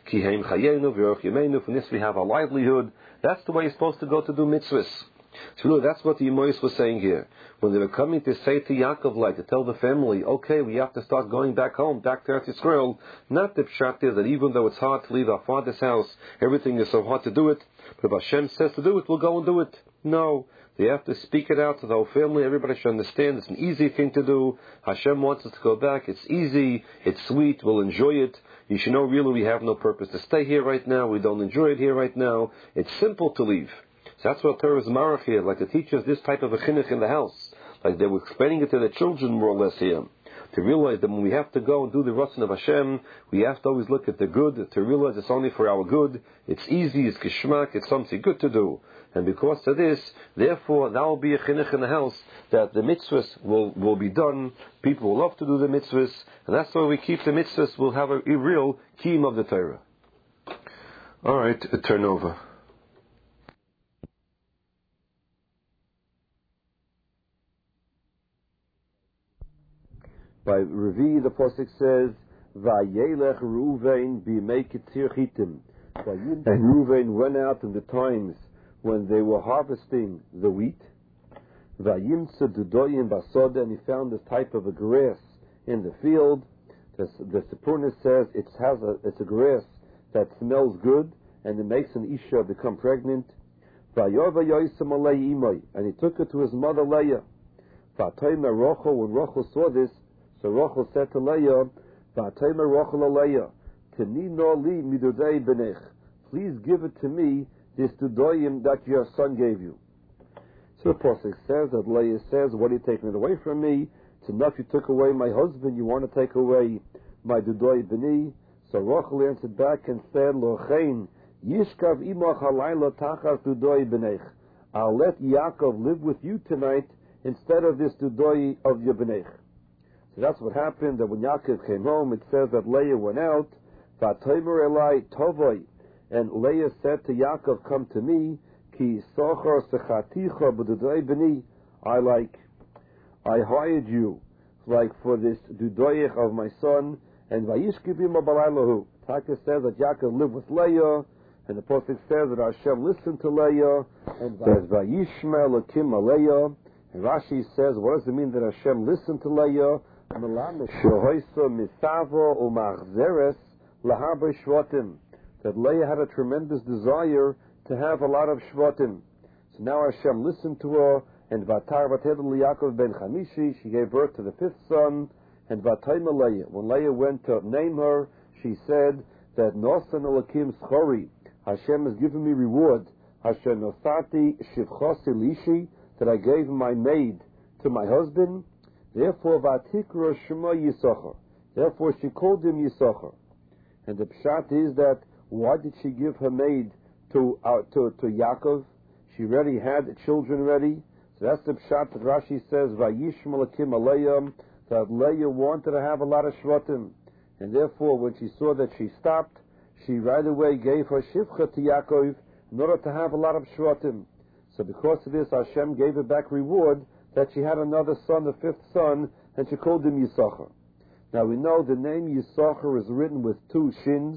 Kihem chayenu v'yorch yemenu. From this we have our livelihood. That's the way you're supposed to go to do mitzvahs. So really, that's what the Yimois was saying here. When they were coming to say to Yaakov, like to tell the family, okay, we have to start going back home, back to Eretz Yisrael. Not the pshat is that even though it's hard to leave our father's house, everything is so hard to do it, but if Hashem says to do it, we'll go and do it. No. They have to speak it out to the whole family. Everybody should understand it's an easy thing to do. Hashem wants us to go back. It's easy. It's sweet. We'll enjoy it. You should know really we have no purpose to stay here right now. We don't enjoy it here right now. It's simple to leave. So that's what Torah is marach here, like to teach us this type of a chinuch in the house. Like they were explaining it to the children more or less here. To realize that when we have to go and do the Ratzon of Hashem, we have to always look at the good, to realize it's only for our good. It's easy, it's geschmack, it's something good to do. And because of this, therefore, that will be a chinuch in the house, that the mitzvahs will, will be done, people will love to do the mitzvahs, and that's why we keep the mitzvahs, we'll have a, a real kiyum of the Torah. Alright, turn over. By Revi, the Pasuk says, Vayelech Reuven b'mei kitzir chitim. And Reuven went out in the times when they were harvesting the wheat. Vayimtza dudoyim basod, and he found this type of a grass in the field. The, the Sipurna says it has a, it's a grass that smells good, and it makes an isha become pregnant. Vayova yoisem alei imoi, and he took it to his mother Leah. V'atoyim Rachel, when Rachel saw this, so Rachel said to Leah, V'atoyim Rachel aleya, Tani no li midudei benech. Please give it to me, this dudoyim that your son gave you. So the Pasuk says that Leah says, what are you taking it away from me? It's enough you took away my husband, you want to take away my dudoy beni. So Rachel answered back and said, Lochein, Yishkav imach halayla tachas dudoy benech. I'll let Yaakov live with you tonight instead of this dudoy of your benech. So that's what happened, that when Yaakov came home, it says that Leah went out, V'atoymer elai tovoi, and Leah said to Yaakov, come to me, Ki sochar sechaticha b'dudoy b'ni, I like, I hired you, like for this dudoyich of my son, and vayishkivim abalaylahu. Taka says that Yaakov lived with Leah, and the Pasuk says that Hashem listened to Leah, and says vayishma elokim aleya, and Rashi says, what does it mean that Hashem listened to Leah? That Leah had a tremendous desire to have a lot of shvatim. So now Hashem listened to her, and Vatar Vatedel Yaakov ben Chamishi, she gave birth to the fifth son, and Vatayma Leah. When Leah went to name her, she said that Nosan Elakim Schori, Hashem has given me reward. Hashem Nosati Shivchosi Lishi, that I gave my maid to my husband. Therefore, Vatikra Shema Yisachar. Therefore, she called him Yisachar. And the pshat is that why did she give her maid to uh, to to Yaakov? She already had children ready. So that's the pshat that Rashi says Vayishma Lakim Aleim, that Leah wanted to have a lot of shvatim, and therefore, when she saw that she stopped, she right away gave her shivcha to Yaakov in order to have a lot of shvatim. So because of this, Hashem gave her back reward, that she had another son, the fifth son, and she called him Yisachar. Now we know the name Yisachar is written with two shins,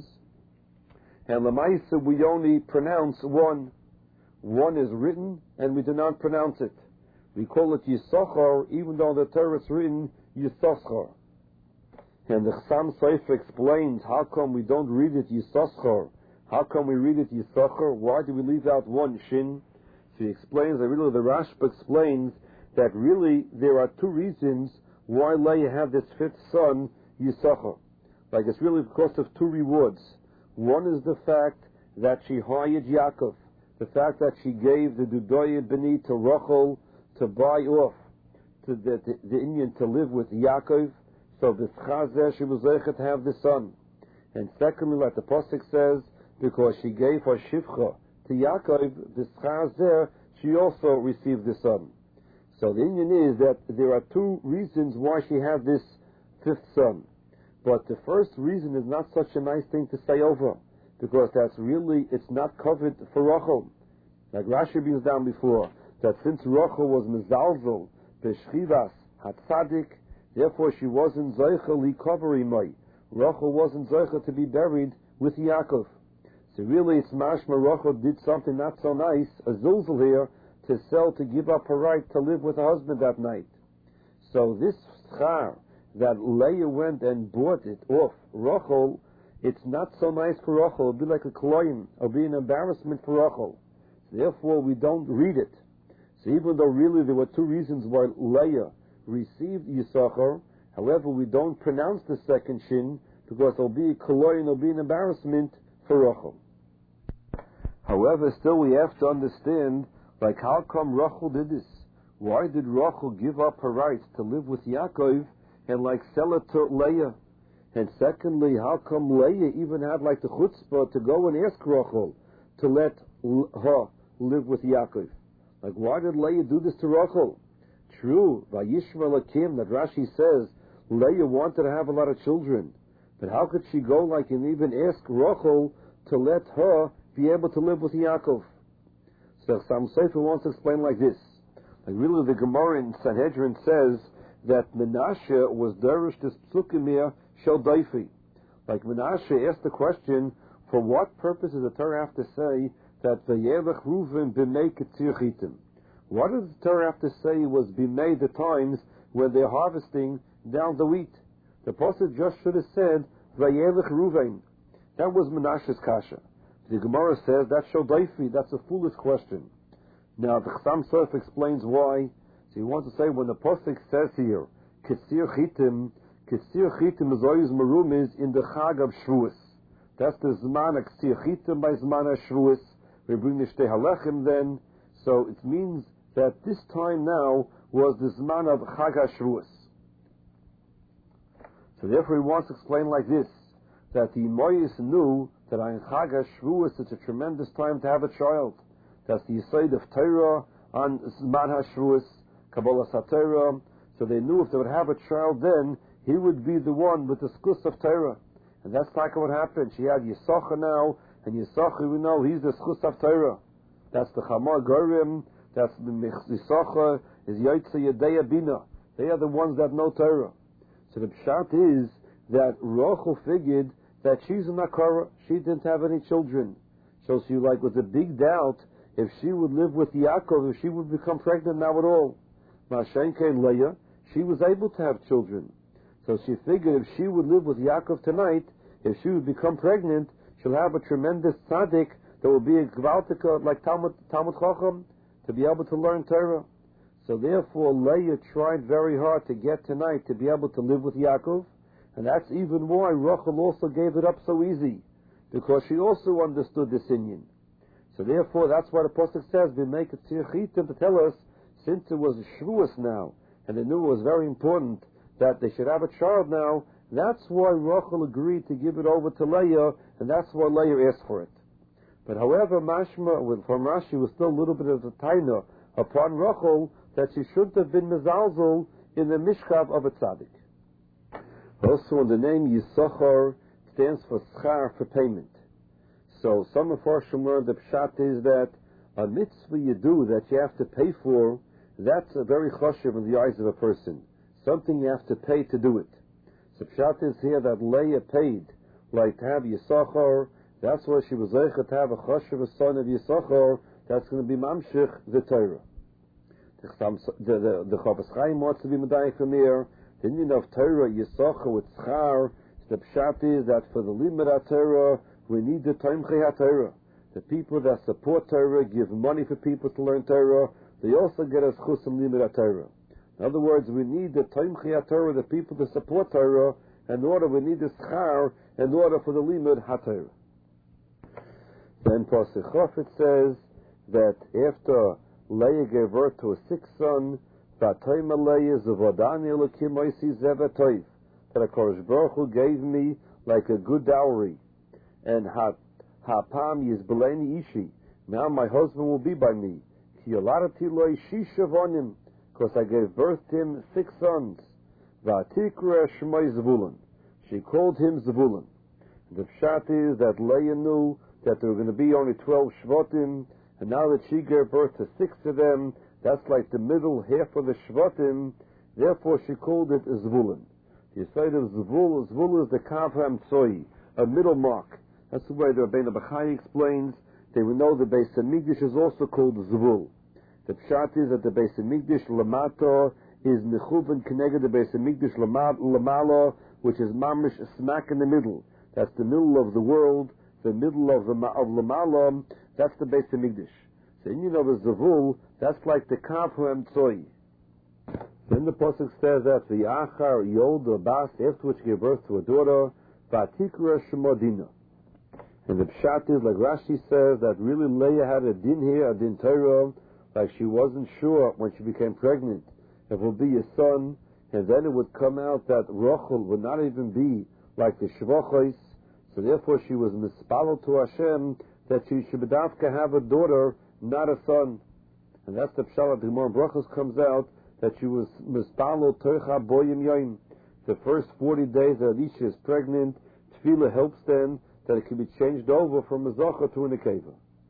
and Lamaisa we only pronounce one. One is written, and we do not pronounce it. We call it Yisachar, even though the Torah is written Yisachar. And the Chassam Sofer explains how come we don't read it Yisachar. How come we read it Yisachar? Why do we leave out one shin? So he explains, that really the Rashba explains that really there are two reasons why Leah had this fifth son, Yisachar. Like it's really because of two rewards. One is the fact that she hired Yaakov, the fact that she gave the Dudoyed Beni to Rachel to buy off to the, the, the Indian to live with Yaakov, so this Chazer she was able to have the son. And secondly, like the Pasuk says, because she gave her Shivcha to Yaakov, this Chazer, she also received the son. So the Indian is that there are two reasons why she had this fifth son. But the first reason is not such a nice thing to say over, because that's really, it's not covered for Rachel. Like Rashi brings down before, that since Rachel was mezalzel, b'shchivas hatzadik, therefore she wasn't zoicha li kaveri mai. Rachel wasn't zoicha to be buried with Yaakov. So really it's mashma Rachel did something not so nice, a zulzul here, to sell, to give up her right to live with her husband that night. So this schar that Leah went and bought it off Rachel, it's not so nice for Rachel. It'll be like a kloim, it'll be an embarrassment for Rachel. So therefore we don't read it. So even though really there were two reasons why Leah received Yisachar, however we don't pronounce the second shin because it'll be a kloim, it'll be an embarrassment for Rachel. However, still we have to understand, like how come Rachel did this? Why did Rachel give up her rights to live with Yaakov and like sell it to Leah? And secondly, how come Leah even had like the chutzpah to go and ask Rachel to let her live with Yaakov? Like why did Leah do this to Rachel? True, Vayishma Lakim, that Rashi says Leah wanted to have a lot of children, but how could she go like and even ask Rachel to let her be able to live with Yaakov? So Sam Sefer wants to explain like this. Like really the Gemara in Sanhedrin says that Menashe was derish this psukimir shel daifi. Like Menashe asked the question, for what purpose does the Torah have to say that Vayelech Reuven b'mei ketzir chitim? What does the Torah have to say was b'mei the times when they're harvesting down the wheat? The Pasuk just should have said Vayelech Reuven. That was Menashe's kasha. The Gemara says that's shel daifi. That's a foolish question. Now the Chassam Sofer explains why. So he wants to say when the Pasuk says here ketzir chitim, ketzir chitim is always marumiz in the Chag of Shavuos. That's the Zman of ketzir chitim by Zman of Shavuos. We bring the Shtei Halechim then. So it means that this time now was the Zman of Chag HaShavuos. So therefore he wants to explain like this, that the Moyes knew that on Chag HaShavuos it's a tremendous time to have a child. That's the Yesod of Torah on Zman HaShavuos, Kabbalah SaTorah. So they knew if they would have a child then, he would be the one with the skus of Torah. And that's like what happened. She had Yisachar now, and Yisachar, we know, he's the skus of Torah. That's the Chamar Gorim, that's the Yisachar, is Yotze Yedei Bina. They are the ones that know Torah. So the pshat is that Rachel figured that she's a Nakara, she didn't have any children. So she like was a big doubt if she would live with Yaakov, if she would become pregnant now at all. Mashenke Leah, she was able to have children. So she figured if she would live with Yaakov tonight, if she would become pregnant, she'll have a tremendous tzaddik that will be a gvaltika like Talmud, Talmud Chacham, to be able to learn Torah. So therefore Leah tried very hard to get tonight to be able to live with Yaakov, and that's even why Rachel also gave it up so easy, because she also understood this inyan. So therefore that's why the Pasuk says, "B'mei ketzir chitim," to tell us, since it was Shavuos now, and they knew it was very important that they should have a child now, that's why Rachel agreed to give it over to Leah, and that's why Leah asked for it. But however, Mashma, from Rashi, was still a little bit of a taina upon Rachel that she shouldn't have been mezalzel in the mishkav of a tzaddik. Also, the name Yisachar stands for schar, for payment. So some of our learned the pshat is that a mitzvah you do that you have to pay for, that's a very chashuv in the eyes of a person. Something you have to pay to do it. So pshat is here that Leah paid, like to have Yisachar. That's why she was able to have a chashuv, a son of Yisachar, that's going to be mamshich the Torah. The the the Chofetz Chaim wants to be medayik from here. The Indian of Torah Yisachar with schar. The pshat is that for the limud Torah we need the Tomchei Torah. The people that support Torah give money for people to learn Torah. They also get us chus and limud Torah. In other words, we need the Tomchei Torah, the people to support Torah. In order, we need the schar in order for the limud HaTorah. Then Pasuk Chof it says that after Leah gave birth to a sixth son, that HaKadosh Baruch Hu gave me like a good dowry, and hapam yizbeleni ishi. Now my husband will be by me. Because I gave birth to him six sons. V'atikra Shmei Zevulun. She called him Zevulun. The pshat is that Leah knew that there were going to be only twelve Shvatim, and now that she gave birth to six of them, that's like the middle half of the Shvatim, therefore she called it Zvulun. The side of Zvul, Zvul is the Kav HaMtsoi, a middle mark. That's the way the Rabbeinu Bachai explains. They will know the Beis Hamikdash is also called Zvul. The pshat is that the Beis Hamikdash Lamato is Mechuven Keneged the Beis Hamikdash Lamalo, which is Mamish smack in the middle. That's the middle of the world, the middle of the of Lamalo. That's the Beis Hamikdash. So you know the Zavul, that's like the Kav Tzoi. Then the pasuk says that the Achar Yod Bas, after which gave birth to a daughter, Vatikra Shemodina. And the pshat is, like Rashi says, that really Leah had a din here, a din Torah, like she wasn't sure when she became pregnant if it would be a son, and then it would come out that Rachel would not even be like the Shvachos, so therefore she was mispalel to Hashem that she should bedavka have a daughter, not a son. And that's the pshat. The Gemara Brachos comes out that she was mispalel toicha boyim yoim. The first forty days that Elisha is pregnant, tefillah helps then that it can be changed over from a zocha to a nekeva.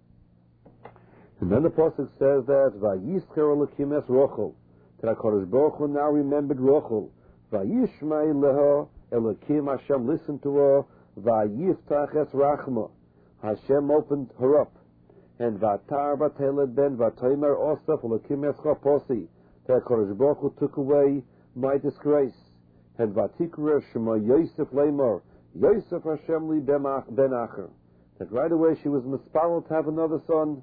And then the pasuk says that Vayizker Elokim es Rachel, that HaKadosh Baruch Hu now remembered Rachel. Vayishmai leha Elokim, Hashem listened to her. Vayiftach es Rachma, Hashem opened her up. And Vatar Bateled ben Vatoimer Osaf Elokim es Chaposi, that HaKadosh Baruch Hu took away my disgrace. And Vatikra Shema Yosef Lemar, Yosef Hashem li ben Acher, that right away she was mispalel to have another son.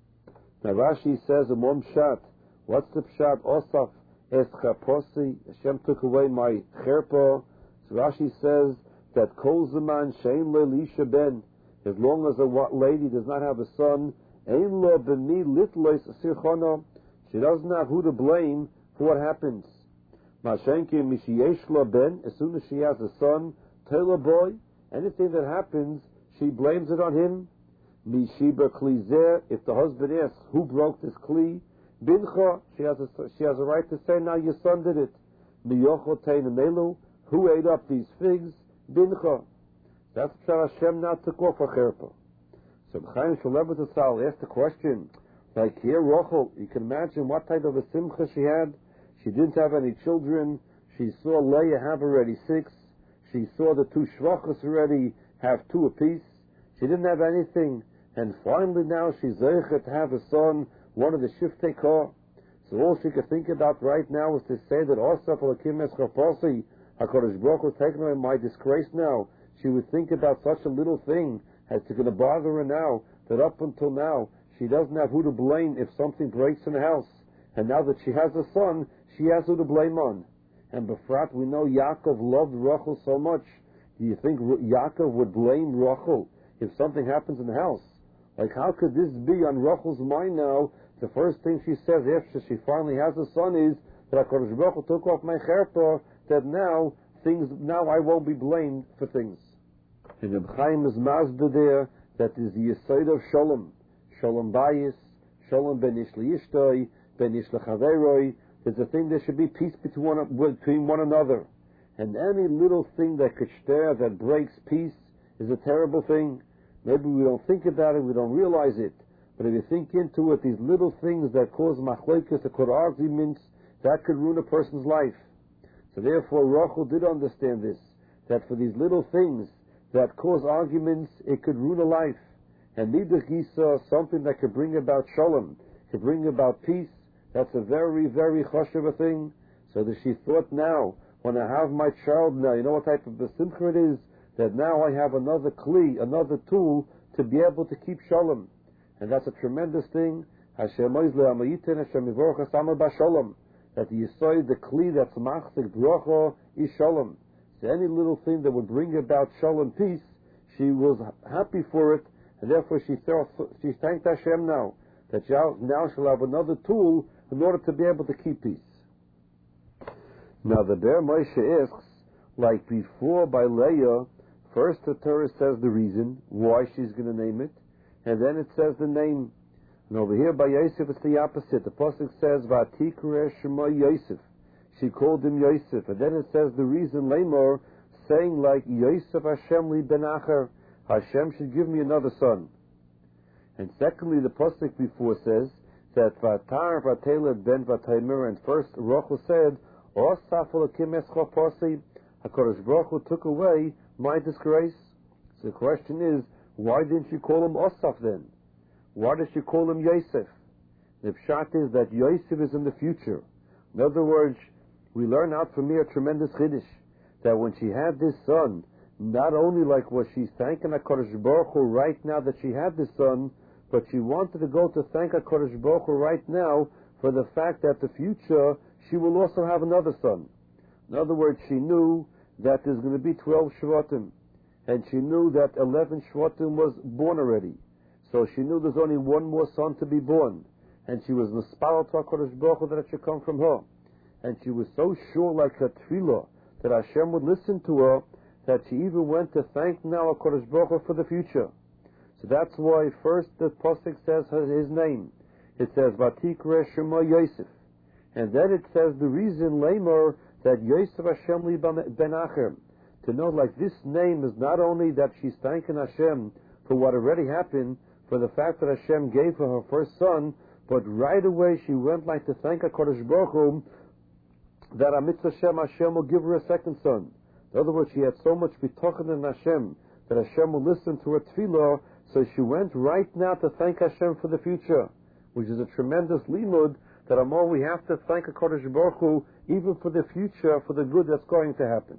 Now Rashi says a mom pshat. What's the pshat? Osaf es chaposi. Hashem took away my cherpa. So Rashi says that kol zaman shein le'lisha ben. As long as a lady does not have a son, ein lo b'mi litlois sirchona. She doesn't have who to blame for what happens. Mashenki mishiyesh lo ben. As soon as she has a son, tela boy. Anything that happens, she blames it on him. Mishiba klizer, if the husband asks who broke this kli, bincha, she has a she has a right to say now your son did it. Miyocho tein melu, who ate up these figs, bincha. That's what Hashem not took off a cherpa. So Chaim Shalev asked the question, like here Rachel, you can imagine what type of a simcha she had. She didn't have any children. She saw Leah have already six. She saw the two shvachos already have two apiece. She didn't have anything. And finally now she's zeichet to have a son, one of the shiftei kor. So all she could think about right now is to say that Osaf Elokim es Chaposi, HaKadosh Baruch Hu taking away my disgrace now. She would think about such a little thing as to going to bother her now, that up until now she doesn't have who to blame if something breaks in the house. And now that she has a son, she has who to blame on. And Befrat, we know Yaakov loved Rachel so much. Do you think Yaakov would blame Rachel if something happens in the house? Like, how could this be on Rachel's mind now? The first thing she says after she finally has a son is that HaKadosh Baruch Hu took off my cherpa, that now things, now I won't be blamed for things. And Reb Chaim is mazda there, that is the yesod of Shalom. Shalom bayis, Shalom ben ish li'ishtoi, ben ish lechaveroi. There's a thing there should be peace between one, between one another. And any little thing that could stir, that breaks peace, is a terrible thing. Maybe we don't think about it, we don't realize it. But if you think into it, these little things that cause machlokas, that cause arguments, that could ruin a person's life. So therefore, Rachel did understand this, that for these little things that cause arguments, it could ruin a life. And Nidach Gisa, something that could bring about shalom, could bring about peace, that's a very, very choshev thing. So that she thought now, when I have my child now, you know what type of a simcha it is? That now I have another kli, another tool to be able to keep shalom. And that's a tremendous thing. Hashem Hashem shalom. That the yisoid, the kli that's machzik bracha, is shalom. So any little thing that would bring about shalom, peace, she was happy for it, and therefore she thought, she thanked Hashem now, that now she'll have another tool in order to be able to keep peace. Now the Ber Moshe asks, like before by Leah, first the Torah says the reason why she's going to name it, and then it says the name. And over here by Yosef it's the opposite. The pasuk says Vatikra Shema Yosef. She called him Yosef, and then it says the reason Lamor, saying like Yosef Hashem li ben Acher, Hashem should give me another son. And secondly, the pasuk before says that Vatar Vateled ben Vataimer, and first Rachel said Osaf Elokim es Chaposi, HaKadosh Baruch Hu took away my disgrace. So the question is, Why didn't she call him Osaf then? Why did she call him Yosef? The pshat is that Yosef is in the future. In other words, we learn out from here a tremendous chiddush, that when she had this son, not only like was she thanking HaKadosh Baruch Hu right now that she had this son, but she wanted to go to thank HaKadosh Baruch Hu right now for the fact that the future she will also have another son. In other words, she knew that there's going to be twelve Shvatim, and she knew that eleven Shvatim was born already. So she knew there's only one more son to be born, and she was mispalel to HaKadosh Baruch Hu that it should come from her. And she was so sure, like her tefillah, that Hashem would listen to her, that she even went to thank now HaKadosh Baruch Hu for the future. So that's why first the Pasuk says his name. It says, Vatikra Shema Yosef. And then it says the reason, Lamer, that Yosef Hashem li ben Achem. To know like this name is not only that she's thanking Hashem for what already happened, for the fact that Hashem gave her her first son, but right away she went like to thank HaKadosh Baruch Hu that Amitzvah Hashem, Hashem will give her a second son. In other words, she had so much bitachon in Hashem that Hashem will listen to her tefillah, so she went right now to thank Hashem for the future, which is a tremendous limud that Amor, we have to thank HaKadosh Baruch Hu even for the future, for the good that's going to happen.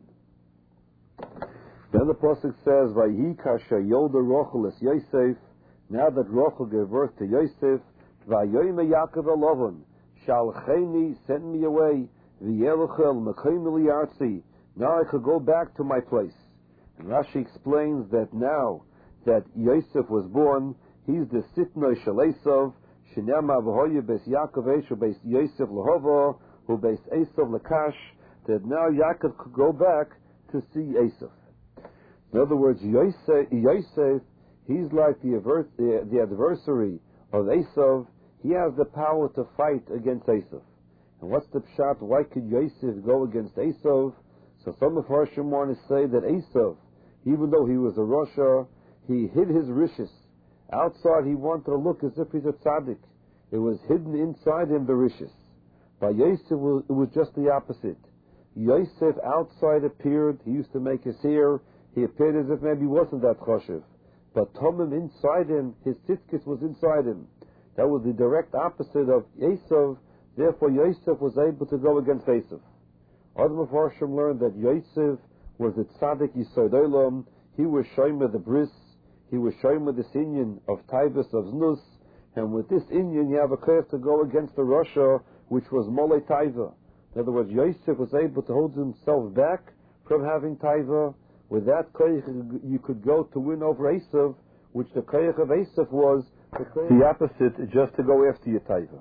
Then the Pasuk says, Vayhi kasha yolda Rochel es Yosef, now that Rochel gave birth to Yosef, Vayoyme Yaakov Elovon, Shalcheni, send me away, V'yeluchel mechaim liyartzi, now I could go back to my place. And Rashi explains that now that Yosef was born, he's the Sitnoi Shel Esav, Shinema v'hoye beis Yaakov Eshu beis Yosef Lehova, who beis Esav Lakash, that now Yaakov could go back to see Esav. In other words, Yosef, Yosef he's like the, aver- the, the adversary of Esav. He has the power to fight against Esav. And what's the pshat? Why could Yosef go against Esav? So some of Harshim want to say that Esav, even though he was a Rasha, he hid his riches. Outside he wanted to look as if he's a tzaddik. It was hidden inside him, the riches. By Yosef, it was just the opposite. Yosef outside appeared, he used to make his hair, he appeared as if maybe he wasn't that choshev. But Tomim inside him, his tzidkis was inside him. That was the direct opposite of Esav, therefore Yosef was able to go against Esav. Other Mepharshim learned that Yosef was the tzaddik Yisod Olam, he was Shomer the bris, he was Shomer this Inyan of Taivus of Znus, and with this Inyan you have a curve to go against the Rasha, which was Molei Taiva. In other words, Yosef was able to hold himself back from having Taiva. With that koyach you could go to win over Esav, which the koyach of Esav was the opposite, just to go after your Taiva.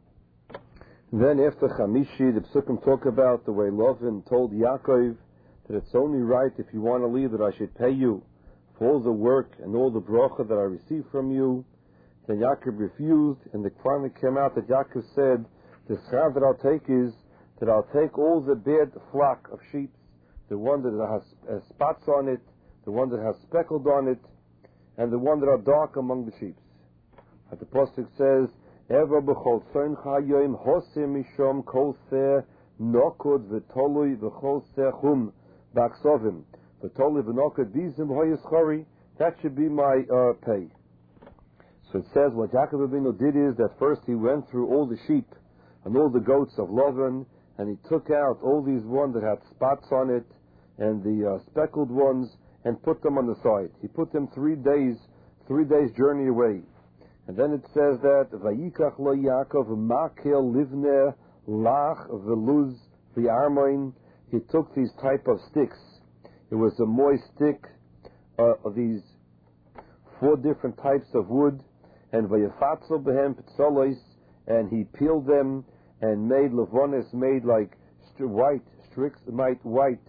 Then after Chamishi, the Psukim talk about the way Lovin told Yaakov that it's only right if you want to leave that I should pay you for all the work and all the bracha that I received from you. Then Yaakov refused, and the finally came out that Yaakov said, the schar that I'll take is that I'll take all the bad flock of sheep, the one that has, has spots on it, the one that has speckled on it, and the one that are dark among the sheep. And the Pasuk says, Eva b'chol tzon chayoim hosim mishom kol seh nokod v'tolui v'chol seh chum b'aksovim v'tolui v'nokod bizim hoyischori. That should be my uh, pay. So it says what Yaakov Avinu did is that first he went through all the sheep and all the goats of Lavan, and he took out all these ones that had spots on it and the uh, speckled ones and put them on the side. He put them three days, three days journey away. And then it says that Vayikach lo Yaakov makel livne lach veluz v'armoin. He took these type of sticks. It was a moist stick uh, of these four different types of wood, and vayafatzel behem pitzolos, and he peeled them and made levonis, made like st- white strix, might white.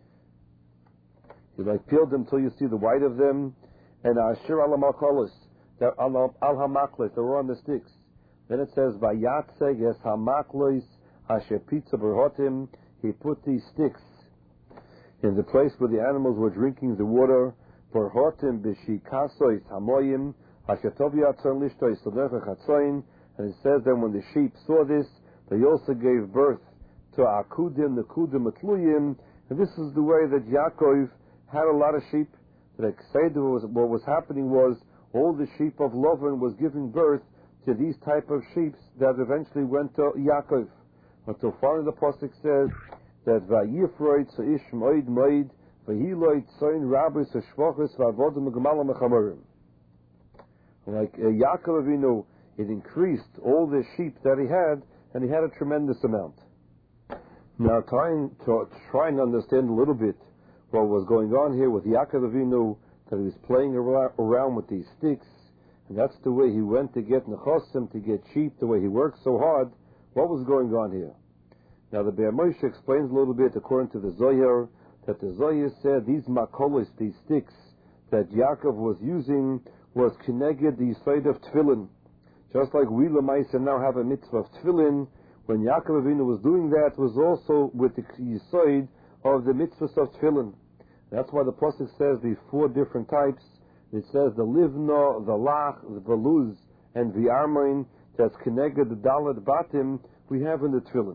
He like peeled them till you see the white of them, and ashir al makolos. Al hamaklos, they were on the sticks. Then it says, "Vayatse yes hamaklos asher pizza berhotim." He put these sticks in the place where the animals were drinking the water. Berhotim b'shikasois hamoyim asher toviatzon lishtois soderech hatzoin. And it says that when the sheep saw this, they also gave birth to akudim, the kudim atluyim. And this is the way that Yaakov had a lot of sheep. that was, what was happening was all the sheep of Lavan was giving birth to these type of sheep that eventually went to Yaakov. Until finally the pasuk says that Vayifroid Seish Moed Moed Vahiloid Soin Rabbi Seshvachis Vavodim Gemala Mechamorim. Like uh, Yaakov Avinu, it increased all the sheep that he had, and he had a tremendous amount. Now, trying to try and understand a little bit what was going on here with Yaakov Avinu, that he was playing around with these sticks, and that's the way he went to get nechosim, to get sheep, the way he worked so hard. What was going on here? Now, the Be'er Moshe explains a little bit, according to the Zohar, that the Zohar said these makolos, these sticks that Yaakov was using, was kineged the yisoid of tefillin. Just like we Lamaisa now have a mitzvah of tefillin, when Yaakov Avinu was doing that, was also with the yisoid of the mitzvahs of tefillin. That's why the pasuk says these four different types. It says the livno, the lach, the veluz, and the armoin. That's connected the dalet batim we have in the tefillin.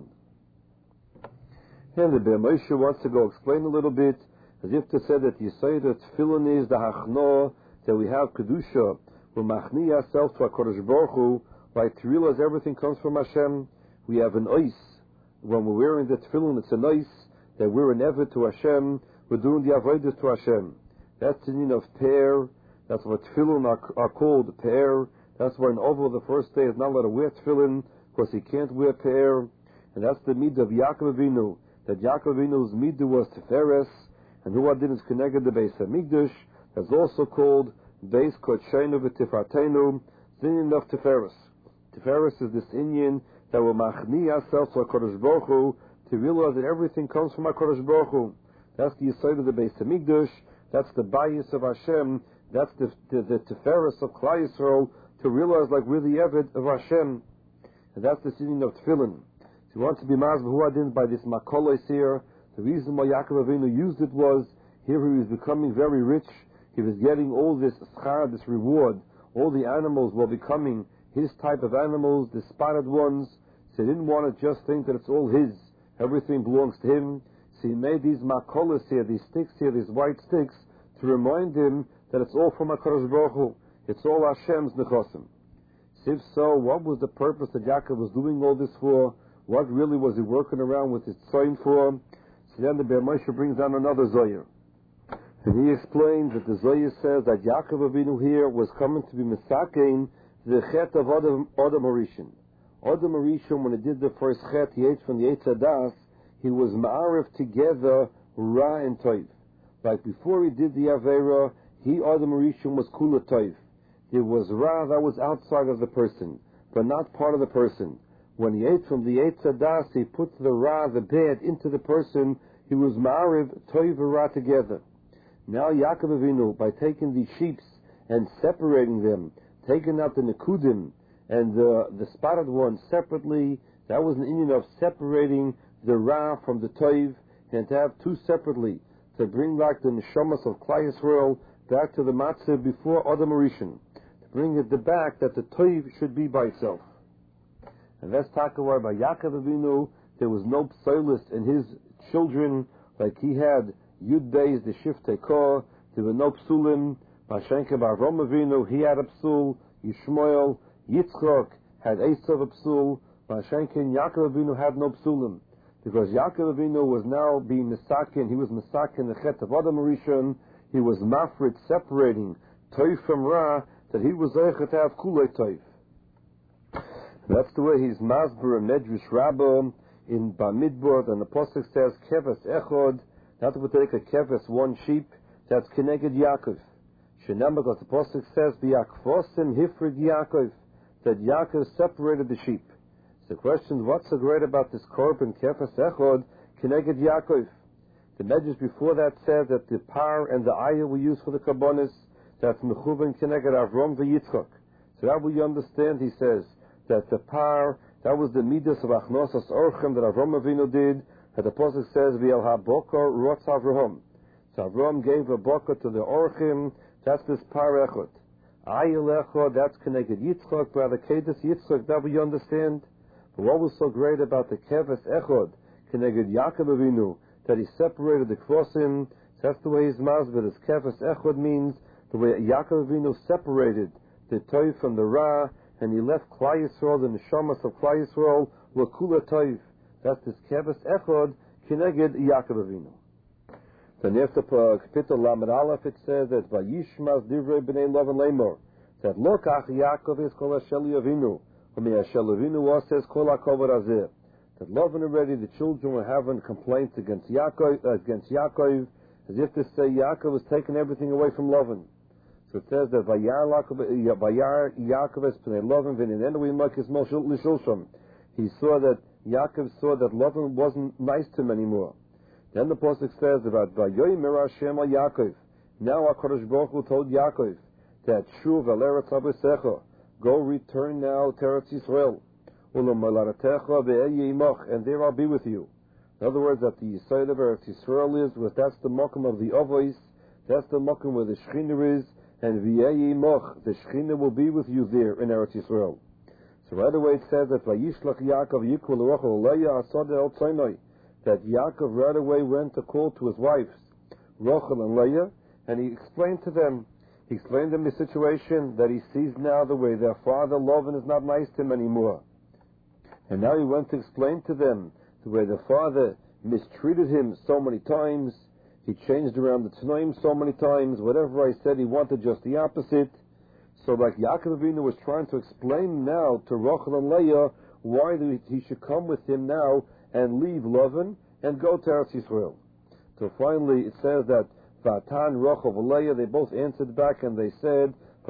And the Be'er Moshe wants to go explain a little bit, as if to say that yisoid of tefillin is the hachno, that we have kedusha, we machni ourselves to HaKadosh Baruch Hu, like to realize everything comes from Hashem. We have an ois. When we're wearing the tefillin, it's an ois, that we're an eved to Hashem, we're doing the avodah to Hashem. That's the meaning of pe'er. That's what tefillin are, are called, pe'er. That's why an oval the first day is not allowed to wear tefillin, because he can't wear pe'er. And that's the midah of Yaakov Avinu, that Yaakov Avinu's midah was teferes, and who did is connected the Beis Hamikdash. That's also called Beis Kodsheinu v'Tifarteinu, the inyan of teferes. Teferes is this inyan that will machni ourselves to HaKadosh Baruch Hu, to realize that everything comes from HaKadosh Baruch Hu. That's the yisoid of the Beis Hamikdash. That's the bias of Hashem. That's the the, the teferes of Klal Yisrael, to realize like we're the eved of Hashem. And that's the meaning of tefillin. So he wants to be mazbeh who adin by this makolos here. The reason why Yaakov Avinu used it was, here he was becoming very rich. He was getting all this schar, this reward. All the animals were becoming his type of animals, the spotted ones. So he didn't want to just think that it's all his. Everything belongs to him. So he made these makolos here, these sticks here, these white sticks, to remind him that it's all from HaKadosh Baruch Hu. It's all Hashem's nechosim. So if so, what was the purpose that Yaakov was doing all this for? What really was he working around with his tzoyin for? So then the Be'er Moshe brings down another Zohar. And he explains that the Zohar says that Yaakov Avinu here was coming to be Mesakein, the chet of Adam Harishon. Adam Harishon, when he did the first chet, he ate from the Eitz Hadas, he was ma'arif together Ra and Toiv. Like before he did the Avera, he, Adam Harishon, was Kula Toiv. There was Ra that was outside of the person, but not part of the person. When he ate from the Eitz Hadas, he put the Ra, the bad, into the person. He was ma'ariv, Toiv and Ra together. Now Yaakov Avinu, by taking these sheep and separating them, taking out the Nekudim and the, the spotted ones separately, that was an inyan of separating the Ra from the Toiv, and to have two separately, to bring back the Neshamas of Klal Yisrael back to the Matzah before Adam Harishon, to bring it the back that the Toiv should be by itself. And that's talking about by Yaakov Avinu, there was no psoilus in his children, like he had Yud Beis, the Shiftei Kor, there were no psulim. Mashenka Bar Avram Avinu, he had a psul. Yishmael, Yitzchok had Esav a psul. Mashenka and Yaakov Avinu had no psulim. Because Yaakov Avinu was now being Mesakin, he was Mesakin the Chet of Adam Harishon, he was Mafrit, separating Toiv from Ra, that he was Eichet to have Kulei Toiv. That's the way he's Masber and Medrash Rabbah in Bamidbar, and the Pasuk says, Keves Echod, that would take a Keves, one sheep, that's Keneged Yaakov. Shenam, because the Pasuk says, B'yakvosim Hifrid Yaakov, that Yaakov separated the sheep. So the question, what's so great about this korban Keves Echod, Keneged Yaakov? The Medrash before that says that the par and the ayah we use for the Kabbonis, that's Mechuven Keneged Avram v'Yitzchok. So that we understand, he says, that the par, that was the midas of Achnosas Orchem that Avram Avinu did, that the Pasuk says, V'el ha-bokor rotz Avraham. So Avram gave a bokor to the Orchem, that's this par echot. Ayel echot, that's connected Yitzchok, by the Kedes Yitzchok, that we understand. But what was so great about the Keves echot, connected Yaakov Avinu, that he separated the Kvosim, That's the way he's masbid. His kefes echod means the way Yaakov Avinu separated the toiv from the ra, and he left Klal Yisrael, the neshamas of Klal Yisrael, l'kula toiv. That's his kefes echod kineged Yaakov Avinu. Then after Kapitel Lamed Aleph it says that Vayishmas divrei b'nei Lavan lemor, that lokach Yaakov is kol Hashel Avinu, and Hashel Avinu was says kol hakavod hazeh. That Lavan already, the children were having complaints against Yaakov, uh, against Yaakov, as if to say Yaakov was taking everything away from Lavan. So it says that Vayar Yaakov es pnei Lavan v'ninenu imakis moshel l'shulsham. He saw that Yaakov saw that Lavan wasn't nice to him anymore. Then the pasuk says about Vayomer Hashem al Yaakov. Now HaKadosh Baruch Hu told Yaakov that Shuv al Eretz Avisecha, go return now to Eretz Yisrael, Ulamalatecha ve'eh yimach, and there I'll be with you. In other words, that the Yisrael of Eretz Yisrael is, was that's the makom of the Avos, that's the makom where the Shechina is, and ve'eh yimach, the Shechina will be with you there in Eretz Yisrael. So right away it says that Vayishlach Yaakov Yikul Rochel Leah Asad El Tzainoi, that Yaakov right away went to call to his wives, Rochel and Leah, and he explained to them, he explained to them the situation that he sees now the way their father Lavan is not nice to him anymore. And now he went to explain to them the way the father mistreated him so many times, he changed around the Tanoim so many times, whatever I said he wanted just the opposite. So like Yaakov Avinu was trying to explain now to Rochel and Leah why he should come with him now and leave Lavan and go to Eretz Yisrael. So finally it says that Vatan, Rochel, and Leah, they both answered back and they said,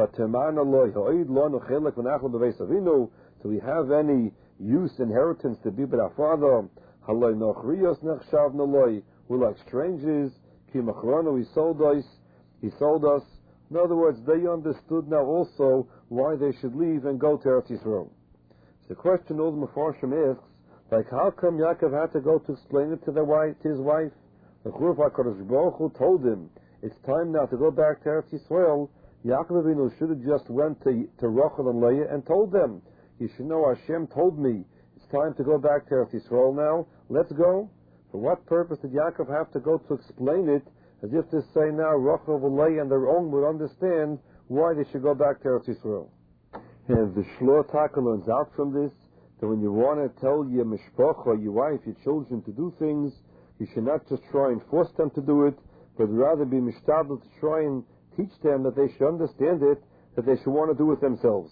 do we have any use, inheritance to be with our father? We're like strangers. He sold us. He sold us. In other words, they understood now also why they should leave and go to Eretz Yisrael. So the question all the Mefarshim asks, like, how come Yaakov had to go to explain it to their wife, to his wife? The Churuf HaKadosh Baruch Hu told him, it's time now to go back to Eretz Yisrael. Yaakov Avinu should have just went to, to Rochel and Leah and told them, you should know Hashem told me, it's time to go back to Eretz Yisrael now, let's go. For what purpose did Yaakov have to go to explain it, as if to say now Rochel and Leah and their own would understand why they should go back to Eretz Yisrael? And the Shloah Taka learns out from this, that when you want to tell your mishpacha, your wife, your children to do things, you should not just try and force them to do it, but rather be mishtadel to try and teach them that they should understand it, that they should want to do it themselves.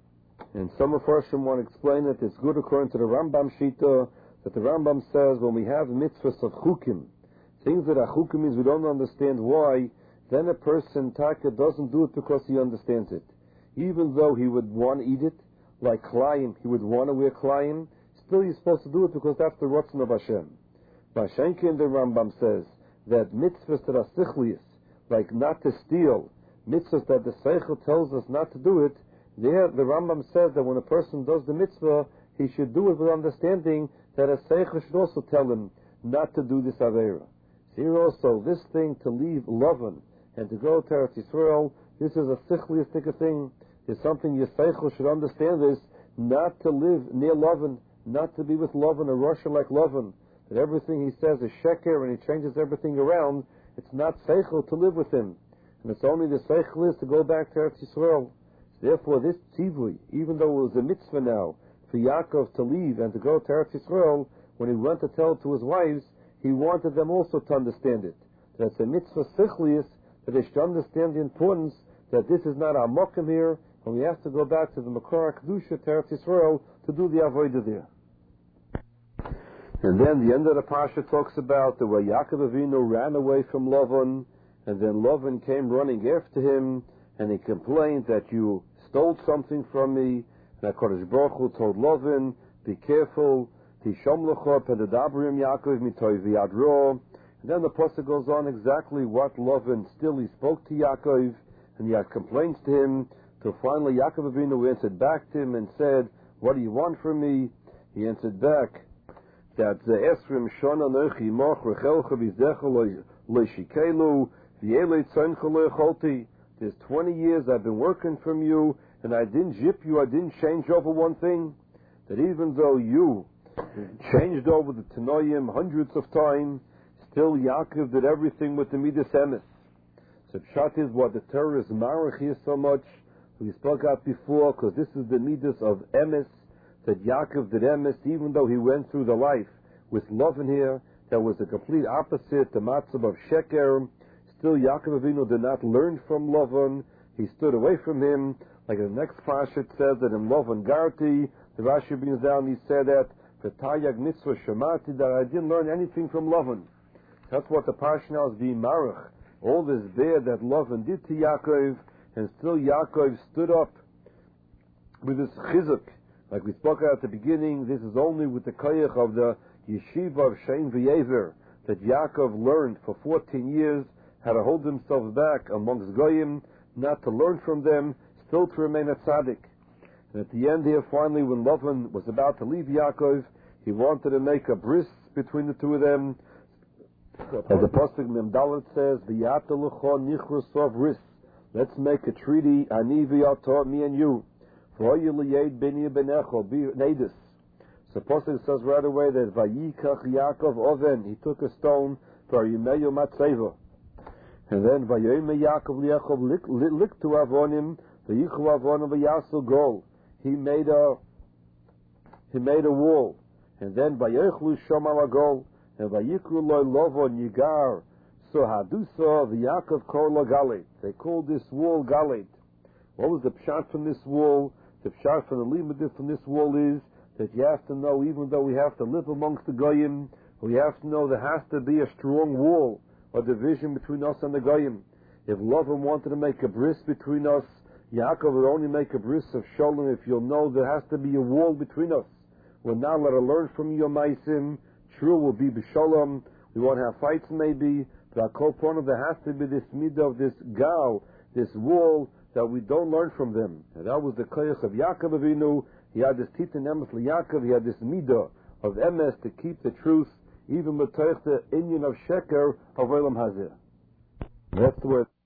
And some of us want to explain it. It's good according to the Rambam Shita, that the Rambam says when we have mitzvahs of chukim, things that are chukim means we don't understand why, then a person taka doesn't do it because he understands it. Even though he would want to eat it, like klayim, he would want to wear klayim, still he's supposed to do it because that's the Ratzon of Hashem. Bashenkin, the Rambam says that mitzvahs that are sichlius, like not to steal, mitzvahs that the Seichel tells us not to do it, there the Rambam says that when a person does the mitzvah, he should do it with understanding that a Seichel should also tell him not to do this Aveira. So here also, this thing to leave Lavan and to go to Eretz Yisrael, this is a sichlius thing. There's something your Seichel should understand this, not to live near Lavan, not to be with Lavan, a Russia like Lavan, that everything he says is sheker and he changes everything around. It's not Seichel to live with him. And it's only the Seichel is to go back to Eretz Yisrael. Therefore this tzivui, even though it was a mitzvah now for Yaakov to leave and to go to Eretz Yisrael, when he went to tell it to his wives, he wanted them also to understand it. That it's a mitzvah sichlius, that they should understand the importance that this is not our mokum here, and we have to go back to the Makor HaKedusha, to Eretz Yisrael, to do the avodah there. And then the end of the Pasha talks about the way Yaakov Avinu ran away from Lavan, and then Lavan came running after him, and he complained that you stole something from me, and HaKadosh Baruch Hu told Lavan, be careful, Tishom l'cho pedadabrim Yaakov mitoy v'yadro. And then the pasuk goes on exactly what Lavan still he spoke to Yaakov, and he had complaints to him, till finally Yaakov Avinu answered back to him and said, what do you want from me? He answered back that the Esrim Shona Nochi Moch Rechelcha Vizdecha Loishikelu V'yelei Tzoncha Loicholti. There's twenty years I've been working from you, and I didn't zip you, I didn't change over one thing. That even though you changed over the Tanoim hundreds of times, Still, Yaakov did everything with the Midas Emes. So Pshat is what the Torah is marach here so much. We spoke out before, because this is the Midas of Emes, that Yaakov did Emes, even though he went through the life with Lavan here, that was the complete opposite, the Matzah of Sheker. Still, Yaakov Avinu did not learn from Lavan. He stood away from him. Like the next Pasha says that in Lavan Garti, the Rashi brings down, he said that, V'tayag mitzvah shemati, that I didn't learn anything from Lavan. That's what the Pasha now is being marach. All this bad that Lavan did to Yaakov, and still Yaakov stood up with his chizuk. Like we spoke about at the beginning, this is only with the koyach of the yeshiva of Shein V'Yever that Yaakov learned for fourteen years how to hold himself back amongst goyim, not to learn from them, still to remain a tzaddik. And at the end here, finally, when Lavan was about to leave Yaakov, he wanted to make a bris between the two of them. As the Pasuk Mem Dalet says, "V'yata l'cho nichrus of ris." Let's make a treaty, ani v'yata, me and you. V'hoyu l'yed b'ni b'necho, be nedis. So Pasuk says right away that Vayikach Yaakov oven, he took a stone for Yimeyu Matzeva. And then Vayoyme Yaakov li'achov lik to avonim, v'yichu avonim v'yasu gol. He made a he made a wall, and then Vayochlu Shomar Agol, and Vayikru Loy Lovon Yigar. So Hadusa the Yaakov Kol Galit. They called this wall Galit. What was the pshat from this wall? The pshat from the limud from this wall is that you have to know, even though we have to live amongst the goyim, we have to know there has to be a strong wall or division between us and the goyim. If Lavan wanted to make a bris between us, Yaakov would only make a bris of shalom if you'll know there has to be a wall between us. We're not let her learn from your maisim. True, we'll be b'shalom. We won't have fights maybe, but our kol point of there has to be this midah of this gal, this wall that we don't learn from them. And that was the koyach of Yaakov Avinu. He had this titan emes Yaakov. He had this midah of emes to keep the truth, even with the inyan of sheker of olam hazeh. That's the word.